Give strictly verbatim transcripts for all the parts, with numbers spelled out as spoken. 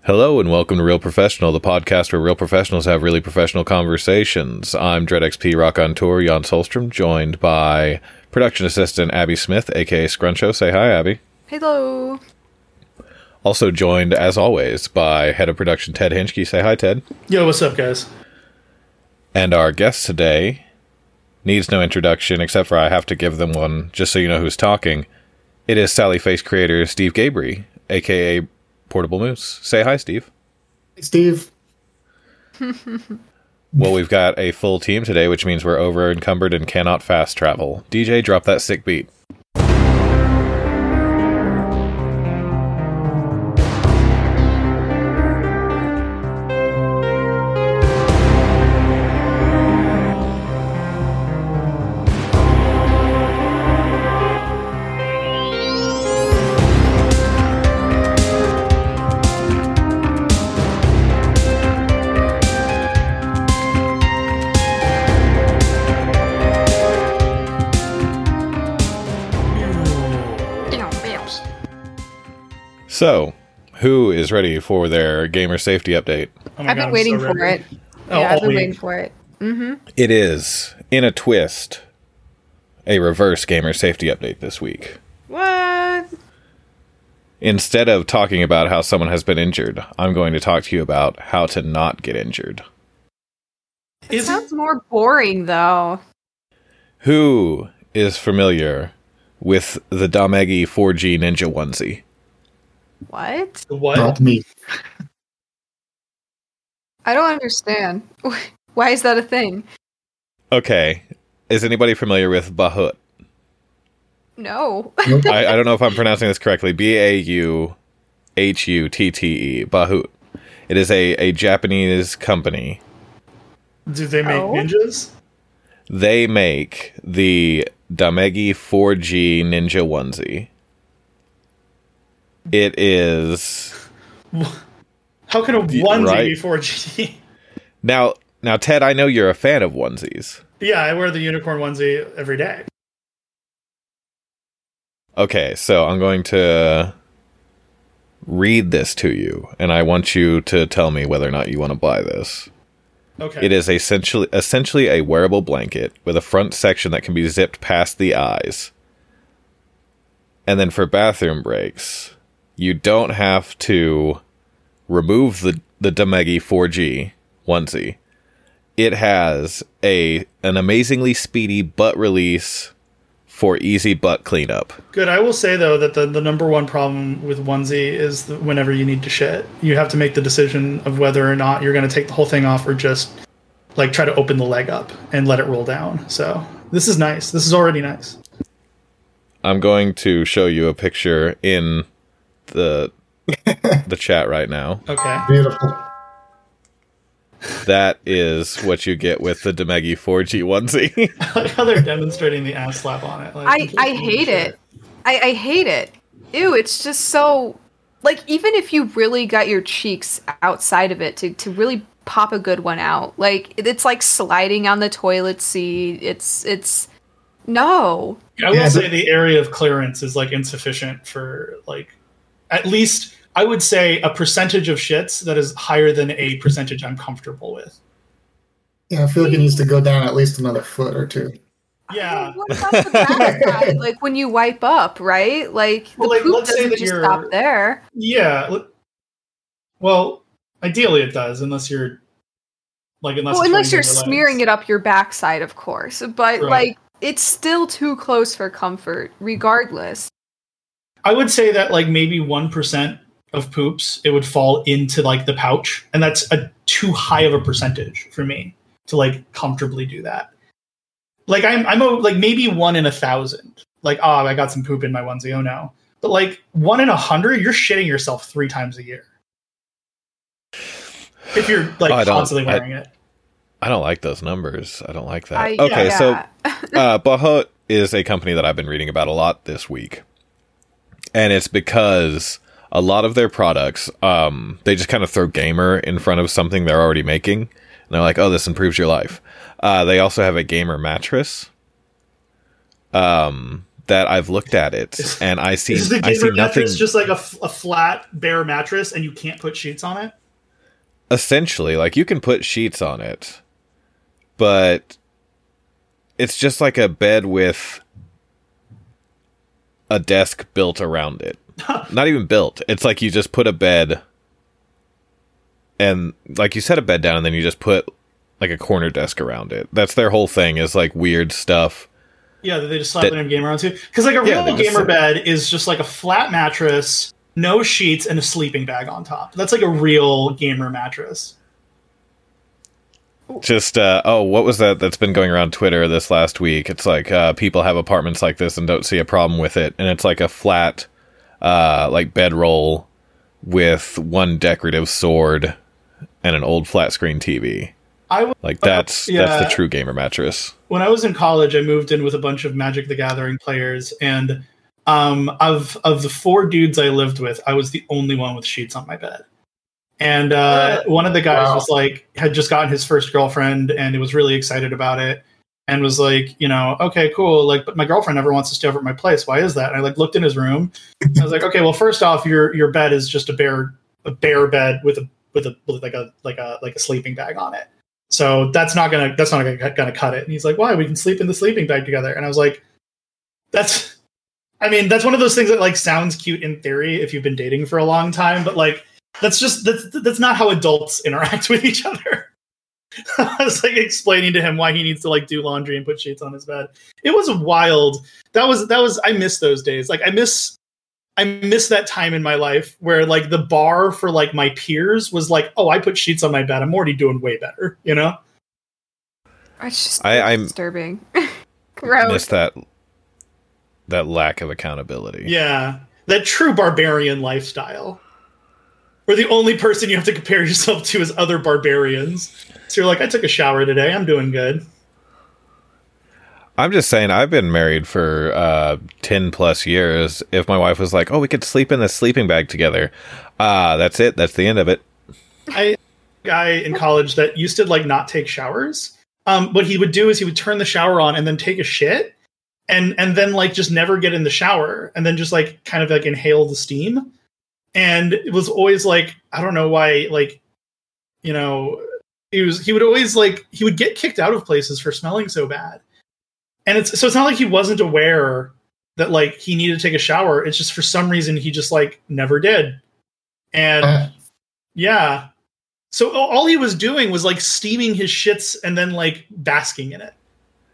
Hello and welcome to Real Professional, the podcast where real professionals have really professional conversations. I'm DreadXP Rock on Tour, Jan Solstrom, joined by production assistant Abby Smith, aka Scruncho. Say hi, Abby. Hello. Also joined, as always, by head of production Ted Hinchke. Say hi, Ted. Yo, what's up, guys? And our guest today needs no introduction, except for I have to give them one, just so you know who's talking. It is Sally Face creator Steve Gabry, aka Portable Moose. Say hi, Steve. Hey, Steve. Well, we've got a full team today, which means we're over encumbered and cannot fast travel. D J, drop that sick beat. So, who is ready for their gamer safety update? Oh my I've God, been waiting so for ready. it. Oh, yeah, all I've been week. waiting for it. Mm-hmm. It is, in a twist, a reverse gamer safety update this week. What? Instead of talking about how someone has been injured, I'm going to talk to you about how to not get injured. It Is sounds more boring, though. Who is familiar with the Damegi four G Ninja onesie? What? what? Not me. I don't understand. Why is that a thing? Okay, is anybody familiar with Bahut? No. I, I don't know if I'm pronouncing this correctly. B A U H U T T E. Bahut. It is a, a Japanese company. Do they make Oh. ninjas? They make the Damegi four G Ninja onesie. It is... How can a Y- onesie right. be four G? Now, now, Ted, I know you're a fan of onesies. Yeah, I wear the unicorn onesie every day. Okay, so I'm going to read this to you, and I want you to tell me whether or not you want to buy this. Okay. It is essentially essentially a wearable blanket with a front section that can be zipped past the eyes. And then for bathroom breaks, you don't have to remove the, the Damegi four G onesie. It has a an amazingly speedy butt release for easy butt cleanup. Good. I will say, though, that the, the number one problem with onesie is that whenever you need to shit, you have to make the decision of whether or not you're going to take the whole thing off or just, like, try to open the leg up and let it roll down. So this is nice. This is already nice. I'm going to show you a picture in the the chat right now. Okay. Beautiful. That is what you get with the Damegi four G onesie. I like how they're demonstrating the ass slap on it. Like, I, I hate it. I, I hate it. Ew, it's just so... Like, even if you really got your cheeks outside of it to, to really pop a good one out, like, it's like sliding on the toilet seat. It's... it's No. I will Yeah, say but- the area of clearance is like insufficient for like at least I would say a percentage of shits that is higher than a percentage I'm comfortable with. Yeah, I feel like it needs to go down at least another foot or two. Yeah. What about the backside? Like, when you wipe up, right? Like, the Well, like, poop let's say doesn't that just you're- stop there. Yeah. l- Well, ideally it does, unless you're like unless Well, it's unless running you're down your smearing legs. it up your backside, of course. But, Right. like, it's still too close for comfort, regardless. I would say that like maybe one percent of poops it would fall into like the pouch, and that's a too high of a percentage for me to like comfortably do that. Like I'm I'm a, like maybe one in a thousand. Like, oh, I got some poop in my onesie. Oh no. But like one in a hundred, you're shitting yourself three times a year. If you're like Oh, I don't- constantly I- wearing it. I don't like those numbers. I don't like that. I, okay, yeah. so uh, Bahut is a company that I've been reading about a lot this week. And it's because a lot of their products, um, they just kind of throw gamer in front of something they're already making. And they're like, oh, this improves your life. Uh, they also have a gamer mattress. Um, that I've looked at it and I see Is the I see gamer nothing. mattress just like a, f- a flat bare mattress and you can't put sheets on it? Essentially, like you can put sheets on it, but it's just like a bed with a desk built around it. Not even built. It's like you just put a bed and like you set a bed down and then you just put like a corner desk around it. That's their whole thing, is like weird stuff. Yeah, that they just slap that, a damn gamer onto. Because like a yeah, real just, gamer bed is just like a flat mattress, no sheets, and a sleeping bag on top. That's like a real gamer mattress. Just, uh, oh, what was that that's been going around Twitter this last week? It's like uh, people have apartments like this and don't see a problem with it. And it's like a flat, uh, like bedroll with one decorative sword and an old flat screen T V. I w- like that's uh, yeah. that's the true gamer mattress. When I was in college, I moved in with a bunch of Magic the Gathering players, and um, of of the four dudes I lived with, I was the only one with sheets on my bed. And uh, one of the guys Wow. was like, had just gotten his first girlfriend, and was really excited about it, and was like, you know, okay, cool. Like, but my girlfriend never wants to stay over at my place. Why is that? And I like looked in his room. I was like, okay, well, first off, your your bed is just a bare a bare bed with a with a with like a like a like a sleeping bag on it. So that's not gonna that's not gonna, gonna cut it. And he's like, why? We can sleep in the sleeping bag together. And I was like, that's, I mean, that's one of those things that like sounds cute in theory if you've been dating for a long time, but like that's just that's that's not how adults interact with each other. I was like explaining to him why he needs to like do laundry and put sheets on his bed. It was wild. That was that was I miss those days. Like I miss I miss that time in my life where like the bar for like my peers was like, oh, I put sheets on my bed. I'm already doing way better, you know? It's just I- I'm- disturbing. Miss Gross. that that lack of accountability. Yeah. That true barbarian lifestyle. Where the only person you have to compare yourself to is other barbarians. So you're like, I took a shower today. I'm doing good. I'm just saying, I've been married for uh, ten plus years. If my wife was like, oh, we could sleep in this sleeping bag together, uh, that's it. That's the end of it. I guy in college that used to like not take showers. Um, what he would do is he would turn the shower on and then take a shit and and then like just never get in the shower and then just like kind of like inhale the steam. And it was always like, I don't know why, like, you know, he was he would always like he would get kicked out of places for smelling so bad. And it's so it's not like he wasn't aware that like he needed to take a shower. It's just for some reason he just like never did. And Uh, yeah. So all he was doing was like steaming his shits and then like basking in it.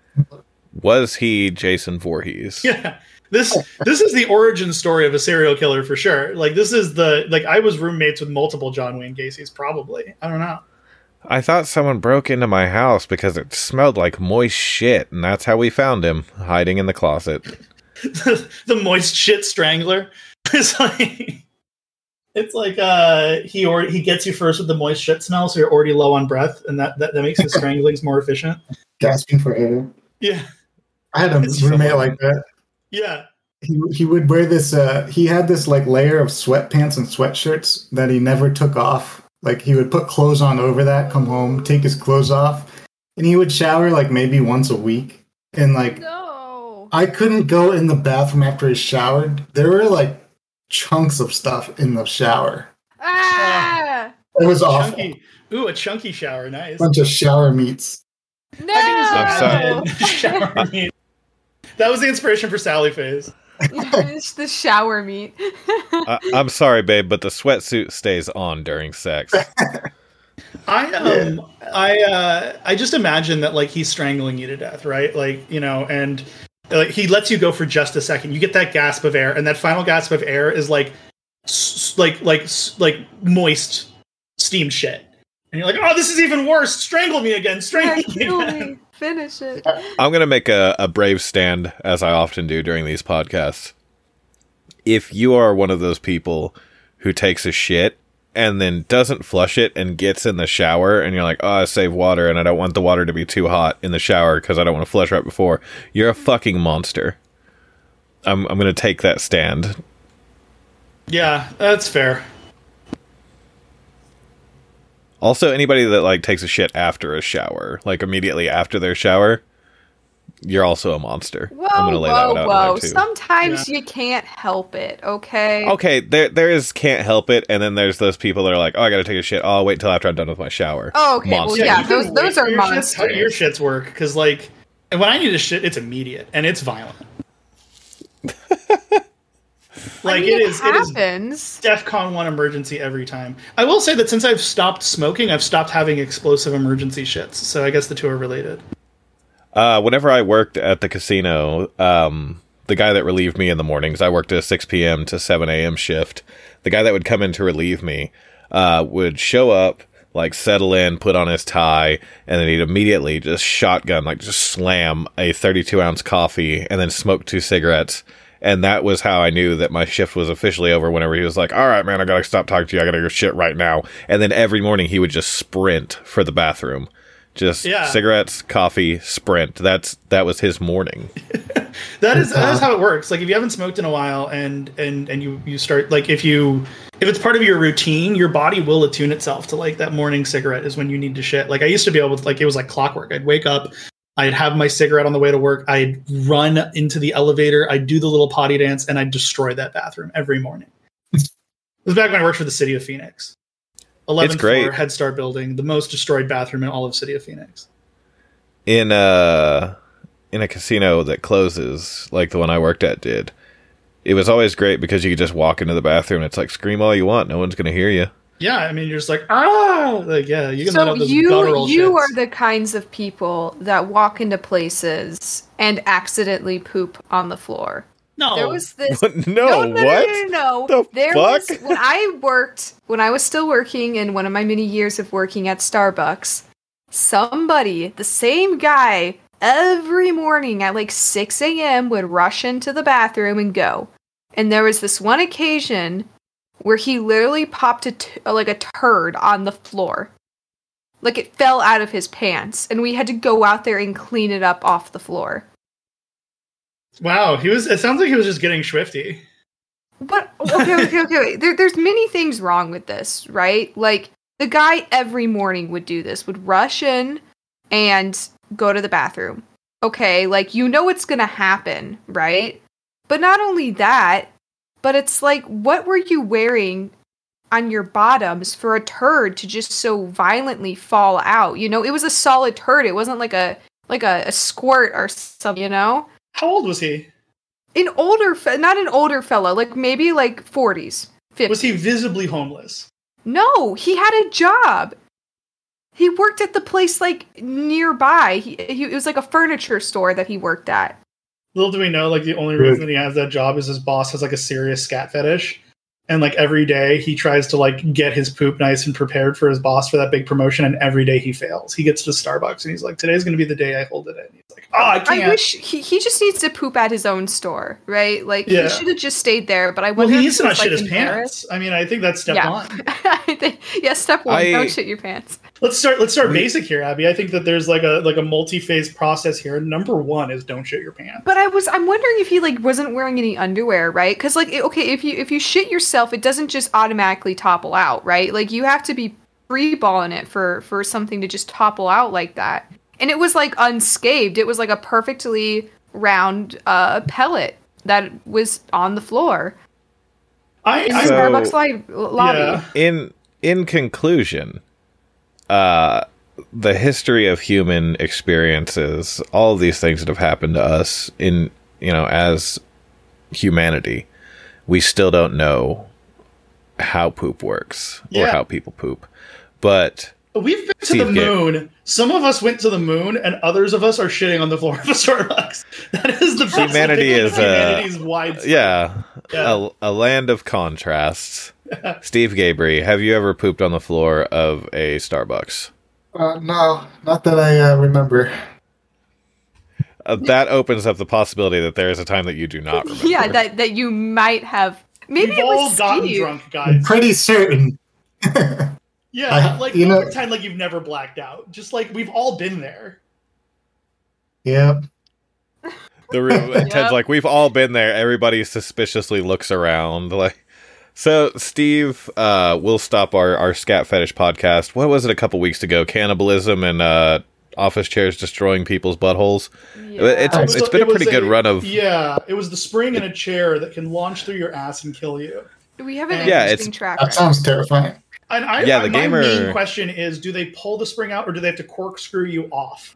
Was he Jason Voorhees? Yeah. This this is the origin story of a serial killer for sure. Like this is the like I was roommates with multiple John Wayne Gacy's probably. I don't know. I thought someone broke into my house because it smelled like moist shit, and that's how we found him, hiding in the closet. the, the moist shit strangler. It's like it's like uh he or he gets you first with the moist shit smell, so you're already low on breath, and that that, that makes his stranglings more efficient. gasping for air. Yeah. I had a It's roommate so- like that. Yeah. He he would wear this. Uh, he had this like layer of sweatpants and sweatshirts that he never took off. Like he would put clothes on over that, come home, take his clothes off, and he would shower like maybe once a week. And like No. I couldn't go in the bathroom after he showered. There were like chunks of stuff in the shower. Ah! It was awful. Chunky. Ooh, a chunky shower, nice. Bunch of shower meats. No. I I'm can just imagine shower meat. That was the inspiration for Sally Phase. It's the shower meat. I, I'm sorry, babe, but the sweatsuit stays on during sex. I um I uh I just imagine that like he's strangling you to death, right? Like, you know, and like he lets you go for just a second. You get that gasp of air, and that final gasp of air is like s- like like s- like moist steamed shit. And you're like, "Oh, this is even worse. Strangle me again. Yeah, Strangle me kill again." me. Finish it. I'm going to make a, a brave stand, as I often do during these podcasts. If you are one of those people who takes a shit and then doesn't flush it and gets in the shower, and you're like, oh, I save water and I don't want the water to be too hot in the shower because I don't want to flush right before, you're a fucking monster. I'm, I'm going to take that stand. Yeah, that's fair. Also, anybody that like takes a shit after a shower, like immediately after their shower, you're also a monster. Whoa, I'm gonna lay that whoa, one out whoa. there too. Sometimes Yeah. you can't help it, okay? Okay, there there is can't help it, and then there's those people that are like, oh, I gotta take a shit. Oh, I'll wait till after I'm done with my shower. Oh, okay. Well, Monster. yeah, you can those wait those for are your shits. How do your monsters. shits work? Because like, when I need a shit, it's immediate and it's violent. Like I mean, it is, it is happens. DEFCON one emergency every time. I will say that since I've stopped smoking, I've stopped having explosive emergency shits. So I guess the two are related. Uh, whenever I worked at the casino, um, the guy that relieved me in the mornings, I worked a six p.m. to seven a.m. shift. The guy that would come in to relieve me uh, would show up, like settle in, put on his tie, and then he'd immediately just shotgun, like just slam a thirty-two ounce coffee and then smoke two cigarettes. And that was how I knew that my shift was officially over whenever he was like, all right, man, I gotta stop talking to you. I gotta go shit right now. And then every morning he would just sprint for the bathroom. Just Yeah. cigarettes, coffee, sprint. That's that was his morning. That is that is how it works. Like if you haven't smoked in a while and and and you you start like if you if it's part of your routine, your body will attune itself to like that morning cigarette is when you need to shit. Like I used to be able to like it was like clockwork. I'd wake up, I'd have my cigarette on the way to work, I'd run into the elevator, I'd do the little potty dance, and I'd destroy that bathroom every morning. It was back when I worked for the city of Phoenix. eleventh It's great. floor Head Start building, the most destroyed bathroom in all of city of Phoenix. In uh in a casino that closes, like the one I worked at did, it was always great because you could just walk into the bathroom and it's like scream all you want, no one's gonna hear you. Yeah, I mean, you're just like, ah, like, yeah, you can let So out those you guttural you shits. are the kinds of people that walk into places and accidentally poop on the floor. no, There was this no, no, no, what? no, no, no. The There fuck? was when I worked when I was still working in one of my many years of working at Starbucks. Somebody, the same guy, every morning at like six a.m. would rush into the bathroom and go. And there was this one occasion where he literally popped a t- like a turd on the floor, like it fell out of his pants, and we had to go out there and clean it up off the floor. wow, he was. It sounds like he was just getting swifty. But okay, okay, okay. Wait. There, there's many things wrong with this, right? Like the guy every morning would do this, would rush in and go to the bathroom. Okay, like you know it's gonna happen, right? But not only that, but it's like, what were you wearing on your bottoms for a turd to just so violently fall out? You know, it was a solid turd. It wasn't like a like a, a squirt or something. You know. How old was he? An older, fe- not an older fellow, like maybe like forties, fifties. Was he visibly homeless? No, he had a job. He worked at the place like nearby. He, he it was like a furniture store that he worked at. Little do we know, like the only Good. reason he has that job is his boss has like a serious scat fetish, and like every day he tries to like get his poop nice and prepared for his boss for that big promotion, and every day he fails. He gets to Starbucks and he's like, "Today's going to be the day I hold it in." He's like, "Oh, I can't." I wish he, he just needs to poop at his own store, right? Like Yeah. he should have just stayed there. But I Well, wonder he if needs to he not was, shit like, his embarrassed. pants. I mean, I think that's step Yeah. one. I think, yeah, step one: I- don't shit your pants. Let's start. Let's start basic here, Abby. I think that there's like a like a multi-phase process here. Number one is don't shit your pants. But I was I'm wondering if he like wasn't wearing any underwear, right? Because like it- okay, if you if you shit yourself, it doesn't just automatically topple out, right? Like you have to be free balling it for for something to just topple out like that. And it was like unscathed. It was like a perfectly round uh, pellet that was on the floor I, in I the So- Starbucks li- lobby. yeah. In in conclusion, uh the history of human experiences, all of these things that have happened to us in, you know, as humanity, we still don't know how poop works or Yeah. how people poop. But We've been to Steve the Gib- moon. Some of us went to the moon, and others of us are shitting on the floor of a Starbucks. That is the best Humanity thing is, of uh, humanity's wide. yeah, Yeah. A, a land of contrasts. Steve Gabry, have you ever pooped on the floor of a Starbucks? Uh, no, not that I uh, remember. Uh, that opens up the possibility that there is a time that you do not remember. Yeah, that that you might have. Maybe We've it all was gotten Steve. drunk, I'm guys. pretty certain. Yeah, I- like you don't know- pretend like you've never blacked out. Just like we've all been there. Yep. The room, Yep. Ted's like, we've all been there. Everybody suspiciously looks around. Like, so Steve, uh, we'll stop our, our scat fetish podcast. What was it a couple weeks ago? Cannibalism and uh, office chairs destroying people's buttholes. Yeah. It's It was it's a- been a it was pretty good run of Yeah, it was the spring in a chair that can launch through your ass and kill you. We have an Yeah, interesting it's- track That record. sounds terrifying. And I, Yeah, I- the my gamer- main question is: do they pull the spring out, or do they have to corkscrew you off?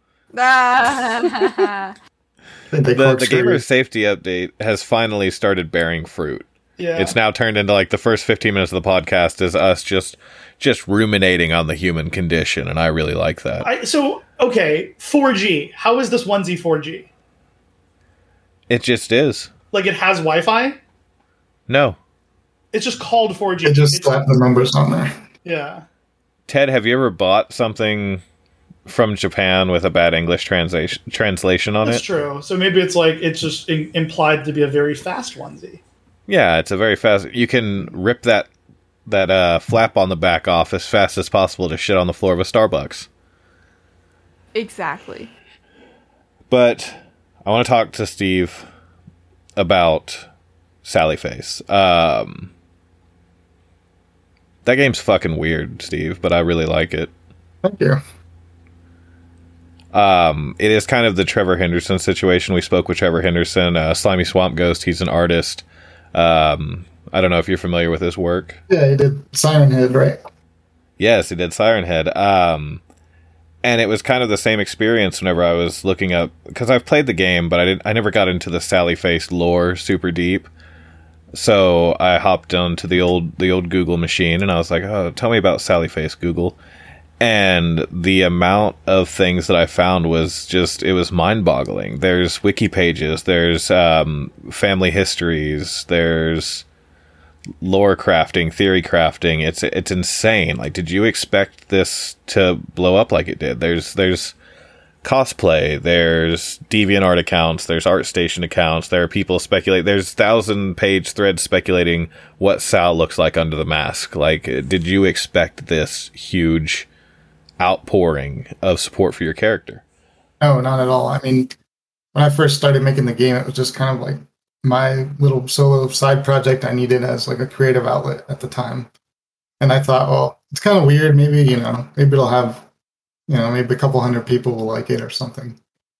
Ah. They the, the corkscrew gamer you. safety update has finally started bearing fruit. Yeah, It's now turned into like the first fifteen minutes of the podcast is us just just ruminating on the human condition, and I really like that. I, so okay, four G. How is this onesie four G? It just is. Like it has Wi-Fi. No. It's just called four G. They just It's- slap the numbers on there. yeah. Ted, have you ever bought something from Japan with a bad English translation translation on That's it? true. So maybe it's like it's just in, implied to be a very fast onesie. Yeah, it's a very fast. You can rip that that uh, flap on the back off as fast as possible to shit on the floor of a Starbucks. Exactly. But I want to talk to Steve about Sally Face. Um, that game's fucking weird, Steve, but I really like it. Thank you. Um, it is kind of the Trevor Henderson situation. We spoke with Trevor Henderson, uh, Slimy Swamp Ghost. He's an artist. Um, I don't know if you're familiar with his work. Yeah, he did Siren Head, right? Yes, he did Siren Head. Um, and it was kind of the same experience whenever I was looking up, because I've played the game, but I didn't. I never got into the Sally Face lore super deep. So I hopped onto the old the old Google machine, and I was like, "Oh, tell me about Sally Face, Google." And the amount of things that I found was just, it was mind-boggling. There's wiki pages, there's um, family histories, there's lore crafting, theory crafting. It's it's insane. Like, did you expect this to blow up like it did? There's there's cosplay, there's DeviantArt accounts, there's ArtStation accounts, there are people speculate, there's thousand page threads speculating what Sal looks like under the mask. Like, did you expect this huge outpouring of support for your character? No, not at all. I mean, when I first started making the game, it was just kind of like my little solo side project I needed as like a creative outlet at the time. And I thought, well, it's kind of weird. Maybe, you know, maybe it'll have, you know, maybe a couple hundred people will like it or something.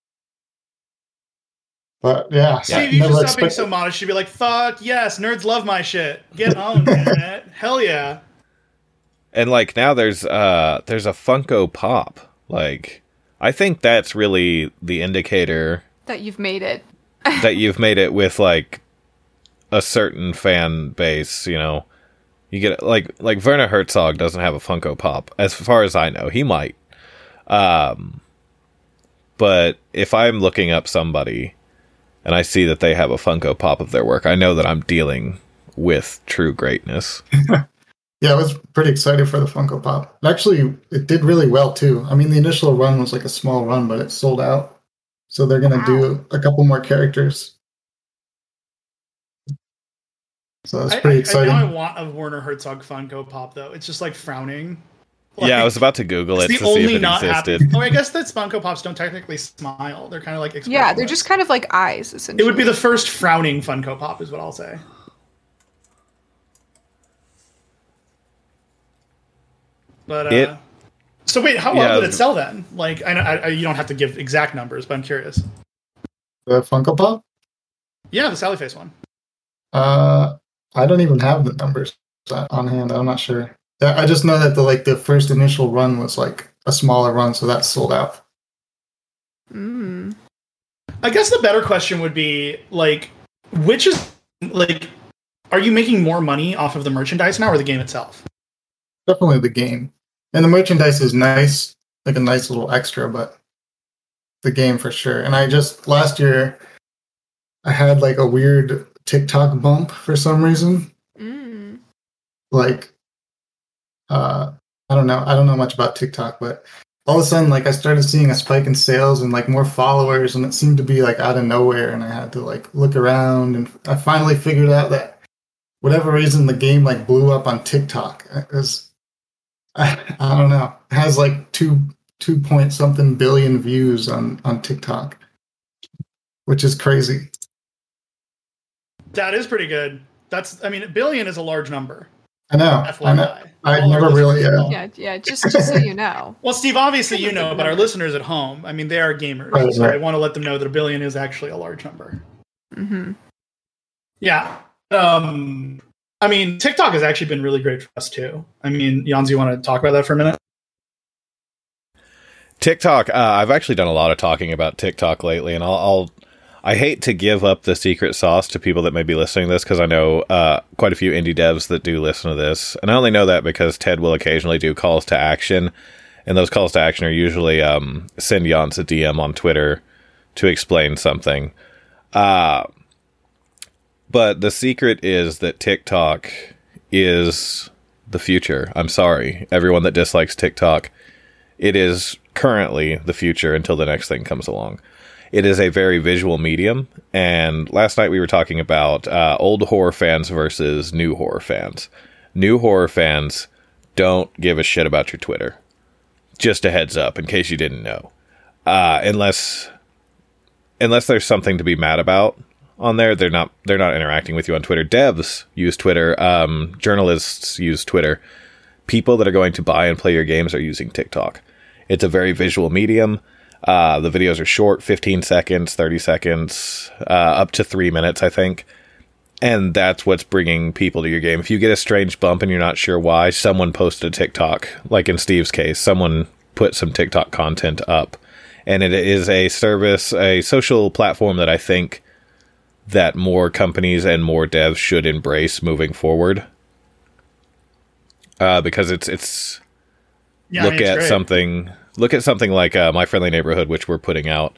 But yeah, Steve, I you never should stop being expected- so modest. You'd be like, "Fuck yes, nerds love my shit. Get on, internet. Hell yeah." And like now there's uh there's a Funko Pop. Like, I think that's really the indicator That you've made it. that you've made it with like a certain fan base, you know. You get like like Werner Herzog doesn't have a Funko Pop as far as I know. He might. Um but if I'm looking up somebody and I see that they have a Funko Pop of their work, I know that I'm dealing with true greatness. Yeah, I was pretty excited for the Funko Pop. Actually, it did really well too. I mean, the initial run was like a small run, but it sold out. So they're gonna Wow. do a couple more characters. So it's I, pretty I, exciting. I, now I want a Werner Herzog Funko Pop though. It's just like frowning. Yeah, I Like, was about to Google it it's to the see if only it not existed. happy. Oh, I guess that Funko Pops don't technically smile. They're kind of like Yeah, they're expressionless. just kind of like eyes, essentially. It would be the first frowning Funko Pop, is what I'll say. But uh, It- so wait, how Yeah, well I did it was- sell then? Like, I, know I, I you don't have to give exact numbers, but I'm curious. The Funko Pop? Yeah, the Sally Face one. Uh, I don't even have the numbers on hand. I'm not sure. Yeah, I just know that the like the first initial run was like a smaller run, so that sold out. Mm. I guess the better question would be like, which is like, are you making more money off of the merchandise now or the game itself? Definitely the game, and the merchandise is nice, like a nice little extra, but the game for sure. And I just last year, I had like a weird TikTok bump for some reason. Mm. Like, uh, I don't know. I don't know much about TikTok, but all of a sudden, like, I started seeing a spike in sales and like more followers, and it seemed to be like out of nowhere. And I had to like look around, and I finally figured out that whatever reason the game like blew up on TikTok. It was, I, I don't know. It has like two two point something billion views on on TikTok, which is crazy. That is pretty good. That's, I mean, a billion is a large number. I know. F Y I. I know. I All our never really. listeners Uh, know. Yeah, yeah. Just just so you know. Well, Steve, obviously you know, but our listeners at home, I mean, they are gamers, Right, so right. I want to let them know that a billion is actually a large number. Mm-hmm. Yeah. Um, I mean, TikTok has actually been really great for us too. I mean, Jans, you want to talk about that for a minute? TikTok. Uh, I've actually done a lot of talking about TikTok lately, and I'll, I'll I hate to give up the secret sauce to people that may be listening to this, because I know uh, quite a few indie devs that do listen to this, and I only know that because Ted will occasionally do calls to action, and those calls to action are usually um, send Jans a D M on Twitter to explain something. Uh, but the secret is that TikTok is the future. I'm sorry, everyone that dislikes TikTok. It is currently the future until the next thing comes along. It is a very visual medium, and last night we were talking about uh, old horror fans versus new horror fans. New horror fans don't give a shit about your Twitter. Just a heads up, in case you didn't know. Uh, unless, unless there's something to be mad about on there, they're not they're not interacting with you on Twitter. Devs use Twitter. Um, journalists use Twitter. People that are going to buy and play your games are using TikTok. It's a very visual medium. Uh, the videos are short, fifteen seconds, thirty seconds, uh, up to three minutes, I think. And that's what's bringing people to your game. If you get a strange bump and you're not sure why, someone posted a TikTok. Like in Steve's case, someone put some TikTok content up. And it is a service, a social platform that I think that more companies and more devs should embrace moving forward. Uh, because it's, it's, Yeah, look I mean, it's at great. something... Look at something like uh, My Friendly Neighborhood, which we're putting out.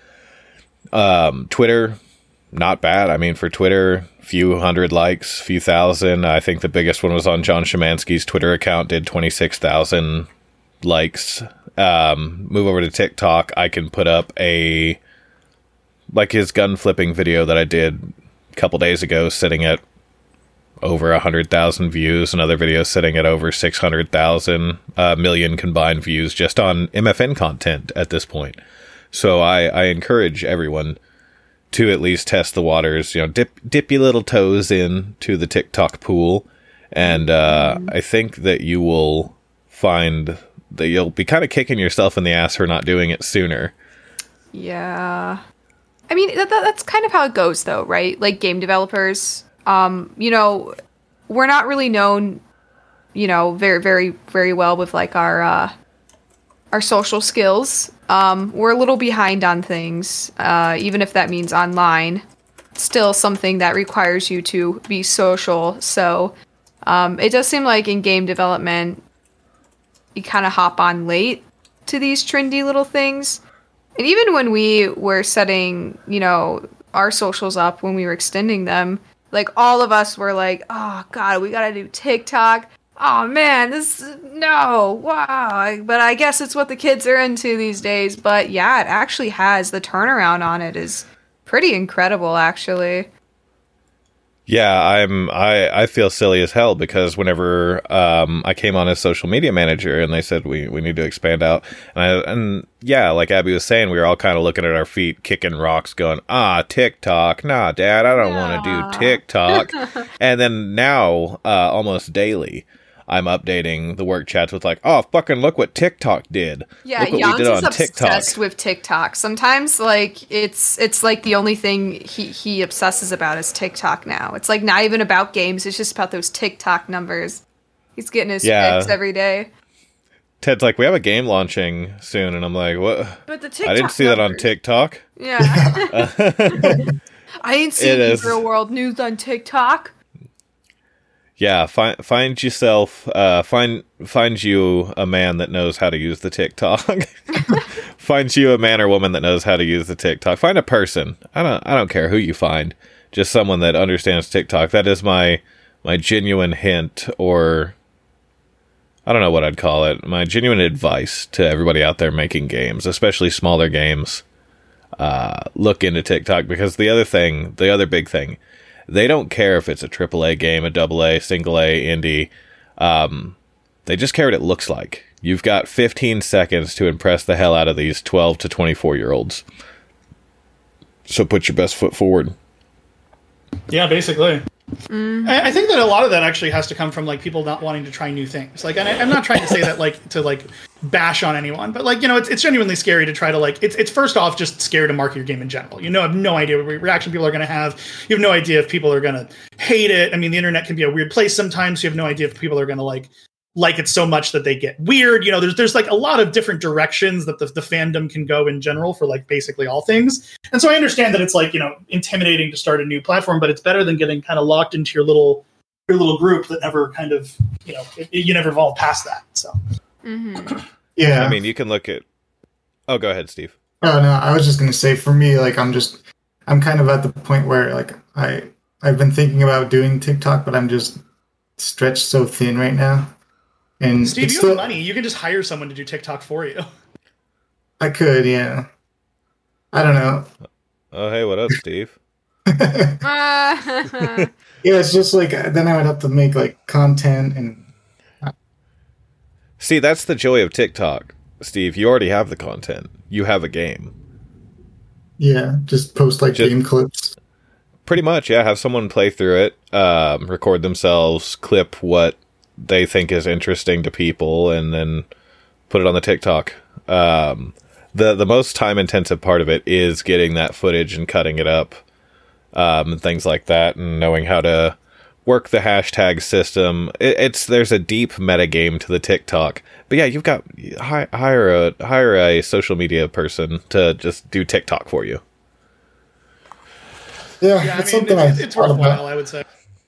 Um, Twitter, not bad. I mean, for Twitter, few hundred likes, few thousand. I think the biggest one was on John Szymanski's Twitter account, did twenty-six thousand likes. Um, move over to TikTok, I can put up a, like his gun flipping video that I did a couple days ago, sitting at over one hundred thousand views. Another video sitting at over six hundred thousand uh, million combined views just on M F N content at this point. So I, I encourage everyone to at least test the waters, you know, dip, dip your little toes in to the TikTok pool. And uh, I think that you will find that you'll be kind of kicking yourself in the ass for not doing it sooner. Yeah. I mean, that, that, that's kind of how it goes, though, right? Like, game developers, um, you know, we're not really known, you know, very, very, very well with, like, our, uh, our social skills. Um, we're a little behind on things, uh, even if that means online. Still something that requires you to be social. So, um, it does seem like in game development, you kind of hop on late to these trendy little things. And even when we were setting, you know, our socials up, when we were extending them, like, all of us were like, oh, God, we got to do TikTok. Oh, man, this, no, wow. But I guess it's what the kids are into these days. But, yeah, it actually has. The turnaround on it is pretty incredible, actually. Yeah, I'm. I, I feel silly as hell because whenever um, I came on as social media manager and they said we, we need to expand out, and I, and yeah, like Abby was saying, we were all kind of looking at our feet, kicking rocks, going, ah, TikTok, nah, Dad, I don't want to Yeah. do TikTok. And then now, uh, almost daily, I'm updating the work chats with like, oh, fucking look what TikTok did. Yeah, look what Jans we did is on TikTok. obsessed with TikTok. Sometimes, like, it's it's like the only thing he, he obsesses about is TikTok now. It's like not even about games. It's just about those TikTok numbers. He's getting his Yeah. fix every day. Ted's like, we have a game launching soon, and I'm like, what? But the TikTok I didn't see that on numbers. TikTok. Yeah. I ain't seen It is. real world news on TikTok. Yeah, find find yourself, uh, find find you a man that knows how to use the TikTok. Find you a man or woman that knows how to use the TikTok. Find a person. I don't I don't care who you find. Just someone that understands TikTok. That is my my genuine hint, or I don't know what I'd call it. My genuine advice to everybody out there making games, especially smaller games. Uh, look into TikTok, because the other thing, the other big thing. They don't care if it's a triple A game, a double A, single A, indie. Um, they just care what it looks like. You've got fifteen seconds to impress the hell out of these twelve to twenty-four year olds. So put your best foot forward. Yeah, basically. Mm. I I think that a lot of that actually has to come from like people not wanting to try new things. Like, and I, I'm not trying to say that like to like bash on anyone, but like you know, it's it's genuinely scary to try to like it's it's first off just scary to market your game in general. You know, have no idea what re- reaction people are going to have. You have no idea if people are going to hate it. I mean, the internet can be a weird place sometimes. So you have no idea if people are going to like like it so much that they get weird. You know, there's there's like a lot of different directions that the, the fandom can go in general for like basically all things. And so I understand that it's like, you know, intimidating to start a new platform, but it's better than getting kind of locked into your little your little group that never kind of, you know, it, you never evolve past that. So Mm-hmm. Yeah. I mean, you can look at. Oh, go ahead, Steve. Oh no, I was just gonna say for me, like I'm just I'm kind of at the point where like I I've been thinking about doing TikTok, but I'm just stretched so thin right now. And Steve, it's you still, have money. You can just hire someone to do TikTok for you. I could, yeah. I don't know. Oh, hey, what up, Steve? Uh, Yeah, it's just like then I would have to make like content and See, that's the joy of TikTok, Steve. You already have the content. You have a game. yeah, just post like Just- game clips. Pretty much, yeah. Have someone play through it, um, record themselves, clip what they think is interesting to people, and then put it on the TikTok. Um, the the most time intensive part of it is getting that footage and cutting it up, um, and things like that, and knowing how to work the hashtag system. It, it's there's a deep meta game to the TikTok, but yeah, you've got hi, hire a hire a social media person to just do TikTok for you. Yeah, Yeah, I it's mean, something it's, I it's thought worthwhile, about. I would say.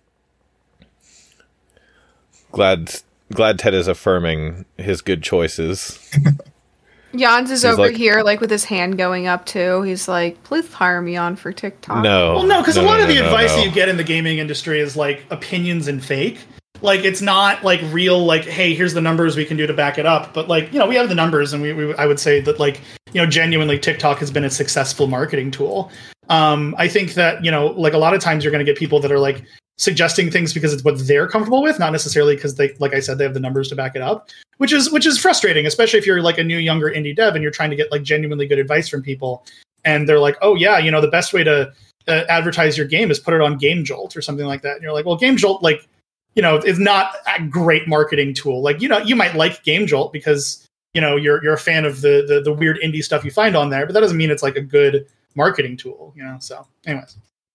Glad glad Ted is affirming his good choices. Jans is He's over like- here, like with his hand going up too. He's like, "Please hire me on for TikTok." No. Well, no, because no, a lot no, of the no, no, advice no. that you get in the gaming industry is like opinions and fake. Like it's not like real. Like, hey, here's the numbers we can do to back it up. But like, you know, we have the numbers, and we, we I would say that like, you know, genuinely TikTok has been a successful marketing tool. Um, I think that you know, like a lot of times you're going to get people that are like suggesting things because it's what they're comfortable with, not necessarily because they, like I said, they have the numbers to back it up, which is which is frustrating, especially if you're like a new younger indie dev and you're trying to get like genuinely good advice from people, and they're like, oh yeah, you know, the best way to uh, advertise your game is put it on Game Jolt or something like that, and you're like, well, Game Jolt, like, you know, is not a great marketing tool. Like, you know, you might like Game Jolt because you know you're you're a fan of the the, the weird indie stuff you find on there, but that doesn't mean it's like a good marketing tool, you know. So, anyways.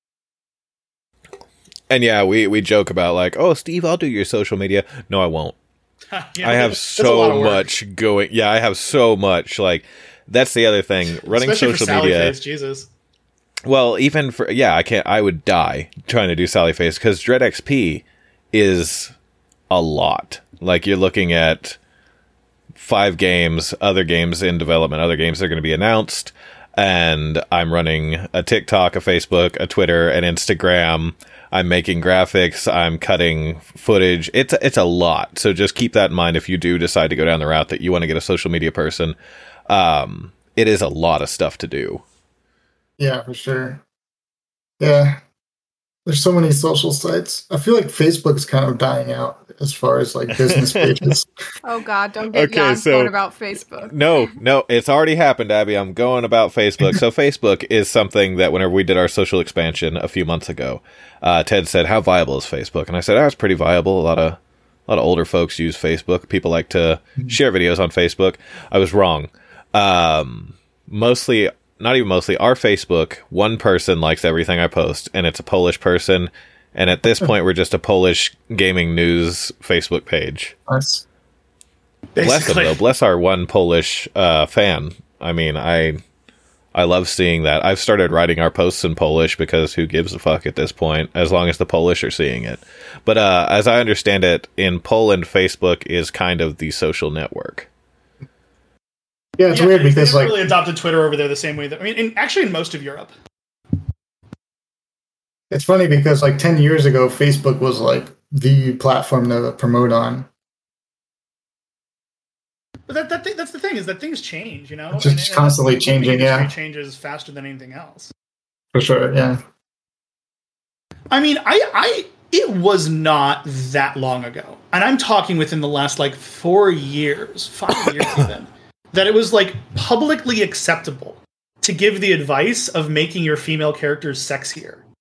And yeah, we, we joke about like, oh, Steve, I'll do your social media. No, I won't. Yeah, I have that's- that's a lot so of work. much going. Yeah, I have so much. Like, that's the other thing. Running Especially for social Sally media. Face, Jesus. Well, even for yeah, I can't. I would die trying to do Sally Face because Dread X P is a lot. Like you're looking at five games, other games in development, other games that are going to be announced, and I'm running a TikTok, a Facebook, a Twitter, an Instagram. I'm making graphics. I'm cutting footage. It's it's a lot. So just keep that in mind if you do decide to go down the route that you want to get a social media person. Um, it is a lot of stuff to do. Yeah, for sure. Yeah. There's so many social sites. I feel like Facebook is kind of dying out as far as like business pages. Oh God, don't get Okay, Jans so- going about Facebook. No, no, it's already happened, Abby. I'm going about Facebook. So Facebook is something that whenever we did our social expansion a few months ago, uh, Ted said, "How viable is Facebook?" And I said, "Oh, it's pretty viable. A lot of a lot of older folks use Facebook. People like to share videos on Facebook." I was wrong. Um, mostly, not even mostly, our Facebook, one person likes everything I post, and it's a Polish person. And at this point, we're just a Polish gaming news Facebook page. Nice. Bless him, Basically. though. Bless our one Polish uh, fan. I mean, I I love seeing that. I've started writing our posts in Polish because who gives a fuck at this point, as long as the Polish are seeing it. But uh, as I understand it, in Poland, Facebook is kind of the social network. Yeah, it's Yeah, weird they because never like really adopted Twitter over there the same way that I mean, in, actually in most of Europe. it's funny because like ten years ago, Facebook was like the platform to promote on. But that, that thing, that's the thing is that things change, you know. It's just constantly the changing, industry yeah. changes faster than anything else. For sure, yeah. I mean, I, I, it was not that long ago, and I'm talking within the last like four years, five years even, that it was like publicly acceptable to give the advice of making your female characters sexier.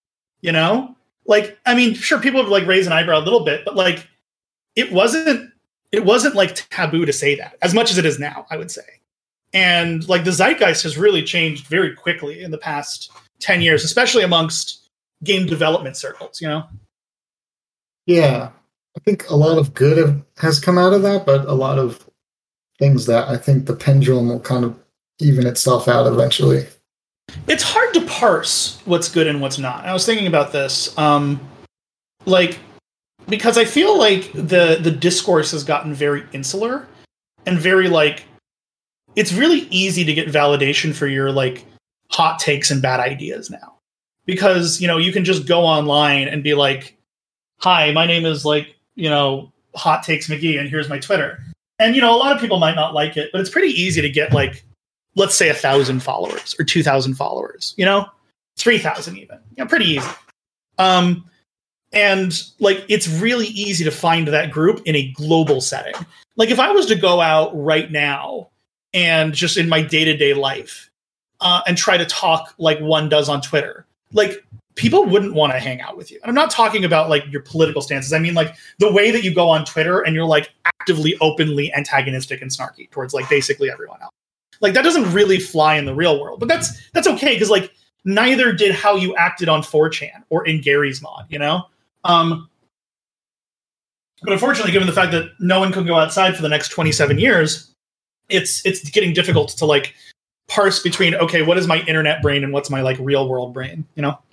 You know, like I mean, sure, people would like raise an eyebrow a little bit, but like it wasn't it wasn't like taboo to say that as much as it is now, I would say. And like the zeitgeist has really changed very quickly in the past ten years, especially amongst game development circles, you know? Yeah. I think a lot of good have, has come out of that, but a lot of things that I think the pendulum will kind of even itself out eventually. It's hard to parse what's good and what's not. I was thinking about this. Um, like, because I feel like the, the discourse has gotten very insular and very like, it's really easy to get validation for your like hot takes and bad ideas now, because, you know, you can just go online and be like, hi, my name is like, you know, Hot Takes McGee, and here's my Twitter. And, you know, a lot of people might not like it, but it's pretty easy to get like, let's say a thousand followers or two thousand followers, you know, three thousand even, you know, pretty easy. Um, and like, it's really easy to find that group in a global setting. Like if I was to go out right now and just in my day-to-day life uh, and try to talk like one does on Twitter, like people wouldn't want to hang out with you. And I'm not talking about like your political stances. I mean, like the way that you go on Twitter and you're like actively, openly antagonistic and snarky towards like basically everyone else. Like that doesn't really fly in the real world, but that's, that's okay. Cause like neither did how you acted on four chan or in Gary's mod, you know? Um, but unfortunately, given the fact that no one can go outside for the next twenty-seven years, it's, it's getting difficult to like parse between, okay, what is my internet brain and what's my like real world brain, you know?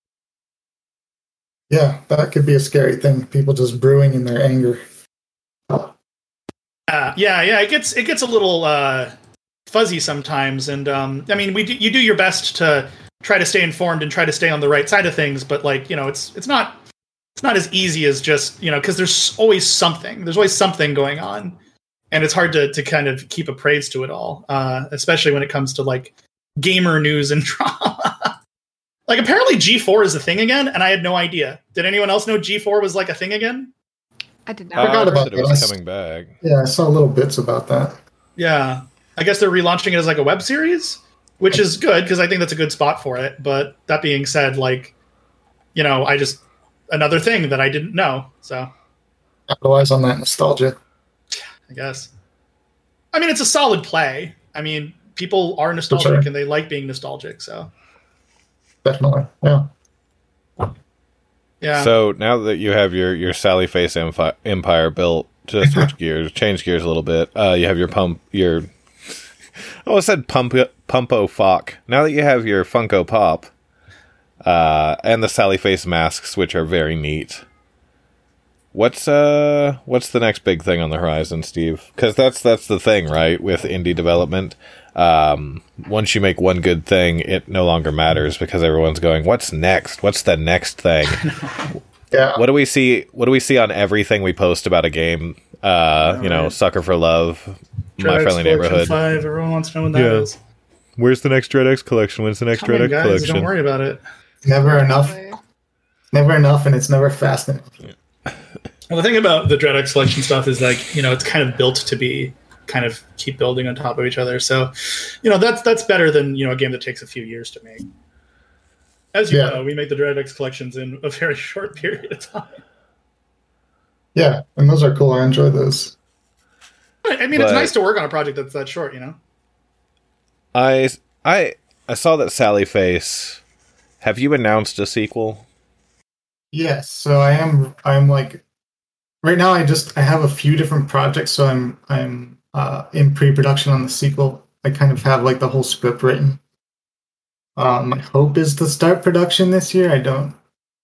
Yeah, that could be a scary thing. People just brewing in their anger. Uh, yeah, yeah, it gets, it gets a little, uh, fuzzy sometimes, and um, I mean, we do, you do your best to try to stay informed and try to stay on the right side of things, but like you know, it's it's not it's not as easy as just you know because there's always something there's always something going on, and it's hard to to kind of keep appraised to it all, uh, especially when it comes to like gamer news and drama. Like apparently G four is a thing again, and I had no idea. Did anyone else know G four was like a thing again? I did Uh, not. I forgot I about heard it that. was coming back. Yeah, I saw little bits about that. Yeah. I guess they're relaunching it as like a web series, which is good because I think that's a good spot for it. But that being said, like, you know, I just another thing that I didn't know. So Capitalize on that nostalgia. I guess. I mean, it's a solid play. I mean, people are nostalgic sure. and they like being nostalgic. So Definitely, yeah. yeah. So now that you have your, your Sally Face empire, empire built, to switch gears, change gears a little bit, uh, you have your pump, your... Oh, I said pump, Pumpo Fock. Now that you have your Funko Pop, uh, and the Sally Face masks, which are very neat, what's uh, what's the next big thing on the horizon, Steve? Because that's that's the thing, right? With indie development, um, once you make one good thing, it no longer matters because everyone's going, "What's next? What's the next thing?" Yeah. What do we see? What do we see on everything we post about a game? Uh, you know, Sucker for Love, My Dread Friendly X Collection Neighborhood. Five. Everyone wants to know what that is. Yeah. Where's the next Dread X collection? When's the next Come Dread on, X guys, collection? don't worry about it. Never enough. Never enough, and it's never fast enough. Well, the thing about the Dread X collection stuff is like, you know, it's kind of built to be kind of keep building on top of each other. So, you know, that's that's better than, you know, a game that takes a few years to make. As you Yeah. know, we make the Dread X collections in a very short period of time. Yeah, and those are cool. I enjoy those. I mean, it's But- nice to work on a project that's that short, you know? I I I saw that Sally Face. Have you announced a sequel? Yes, so I am. I'm like right now. I just I have a few different projects, so I'm I'm uh, in pre-production on the sequel. I kind of have like the whole script written. Um, my hope is to start production this year. I don't.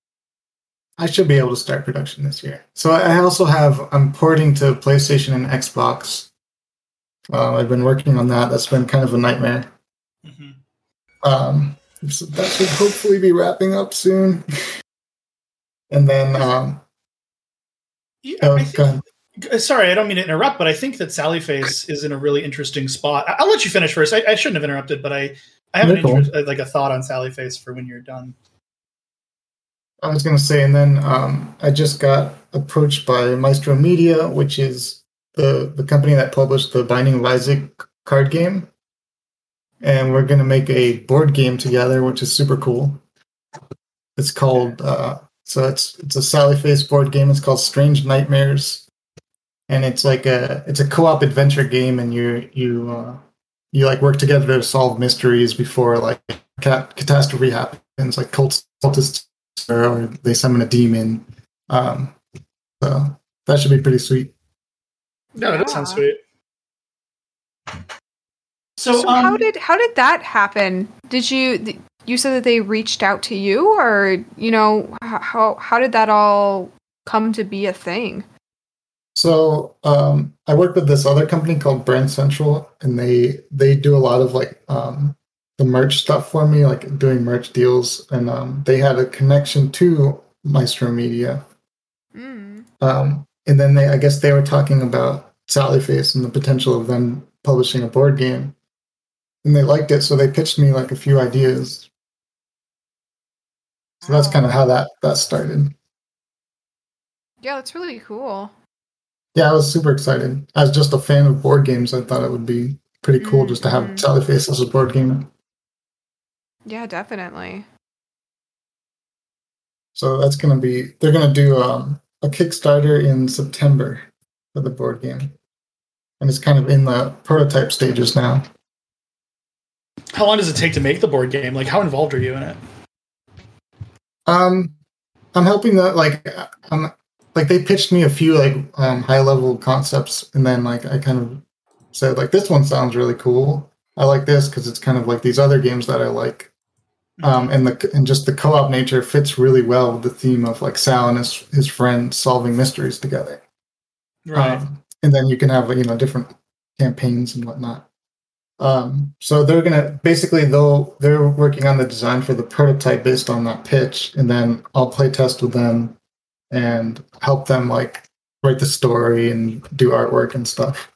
I should be able to start production this year. So I also have. I'm porting to PlayStation and Xbox. Uh, I've been working on that. That's been kind of a nightmare. Mm-hmm. Um, so that should hopefully be wrapping up soon. And then, um, Yeah, oh, I go think, ahead. sorry, I don't mean to interrupt, but I think that Sally Face is in a really interesting spot. I- I'll let you finish first. I, I shouldn't have interrupted, but I, I have an You're cool. interest, uh, like a thought on Sally Face for when you're done. I was going to say, and then um, I just got approached by Maestro Media, which is the, the company that published the Binding of Isaac card game. And we're going to make a board game together, which is super cool. It's called uh, so it's it's a Sally Face board game. It's called Strange Nightmares, and it's like a it's a co-op adventure game, and you you uh, you like work together to solve mysteries before like cat- catastrophe happens, like cult- cultists or they summon a demon. Um, so that should be pretty sweet. No, that sounds sweet. So, So, um, how did how did that happen? Did you th- you said that they reached out to you, or you know h- how how did that all come to be a thing? So um, I work with this other company called Brand Central, and they they do a lot of like um, the merch stuff for me, like doing merch deals. And um, they had a connection to Maestro Media, Mm. um, and then they I guess they were talking about Sally Face and the potential of them publishing a board game, and they liked it, so they pitched me like a few ideas. So that's Wow. kind of how that that started. Yeah, that's really cool. Yeah, I was super excited. As just a fan of board games, I thought it would be pretty cool just to have Mhm. Sally Face as a board game. Yeah, definitely. So that's going to be, they're going to do um, a Kickstarter in September for the board game. And it's kind of in the prototype stages now. how long does it take to make the board game? Like, how involved are you in it? Um, I'm helping that, like, I'm, like they pitched me a few like um, high level concepts, and then like I kind of said like this one sounds really cool. I like this because it's kind of like these other games that I like. Um, and the and just the co-op nature fits really well with the theme of like Sal and his his friends solving mysteries together. Right. Um, and then you can have you know different campaigns and whatnot. Um, so they're gonna basically though they're working on the design for the prototype based on that pitch, and then I'll play test with them and help them like write the story and do artwork and stuff.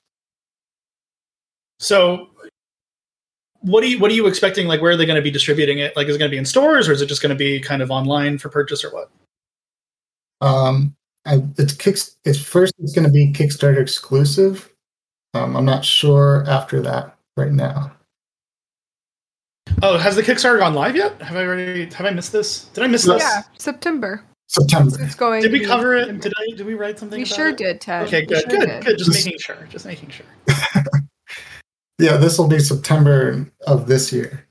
So, what do you what are you expecting? Like, where are they going to be distributing it? Like, is it going to be in stores, or is it just going to be kind of online for purchase, or what? Um, I, it's kick. It's first. It's going to be Kickstarter exclusive. Um, I'm not sure after that right now. Oh, has the Kickstarter gone live yet? Have I already? Have I missed this? Did I miss Yes. this? Yeah, September. September. It's going. Did to we be cover it? September. Did I? Did we write something? We about sure it? did, Ted. Okay, We good, sure good, did. good. Just Just- making sure. Just making sure. Yeah, this will be September of this year,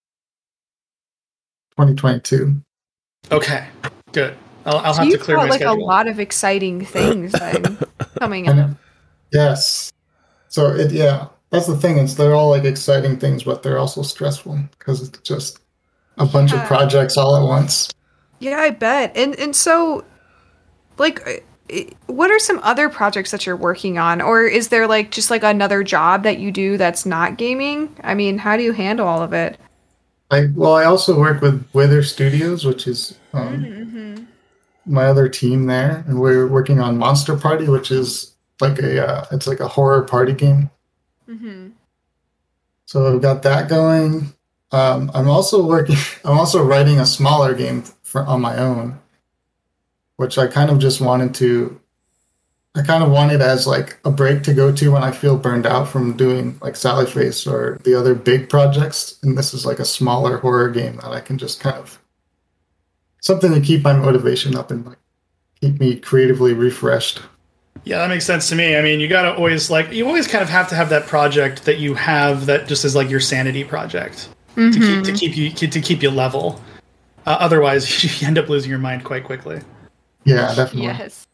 twenty twenty-two. Okay, good. I'll, I'll So have to you've clear got my like schedule. a lot of exciting things then coming I up. know. Yes. So it yeah, that's the thing. Is they're all like exciting things, but they're also stressful because it's just a bunch of Yeah. projects all at once. Yeah, I bet. And and so, like, uh, what are some other projects that you're working on, or is there like just like another job that you do that's not gaming? I mean, how do you handle all of it? I well, I also work with Wither Studios, which is um, Mm-hmm. my other team there, and we're working on Monster Party, which is like a uh, it's like a horror party game. Mm-hmm. So I've got that going. Um, I'm also working. I'm also writing a smaller game for on my own, which I kind of just wanted to. I kind of wanted as like a break to go to when I feel burned out from doing like Sally Face or the other big projects, and this is like a smaller horror game that I can just kind of something to keep my motivation up and like keep me creatively refreshed. Yeah, that makes sense to me. I mean, you got to always like you always kind of have to have that project that you have that just is like your sanity project to keep to keep you to keep you level. Uh, otherwise, you end up losing your mind quite quickly. Yeah, definitely. Yes.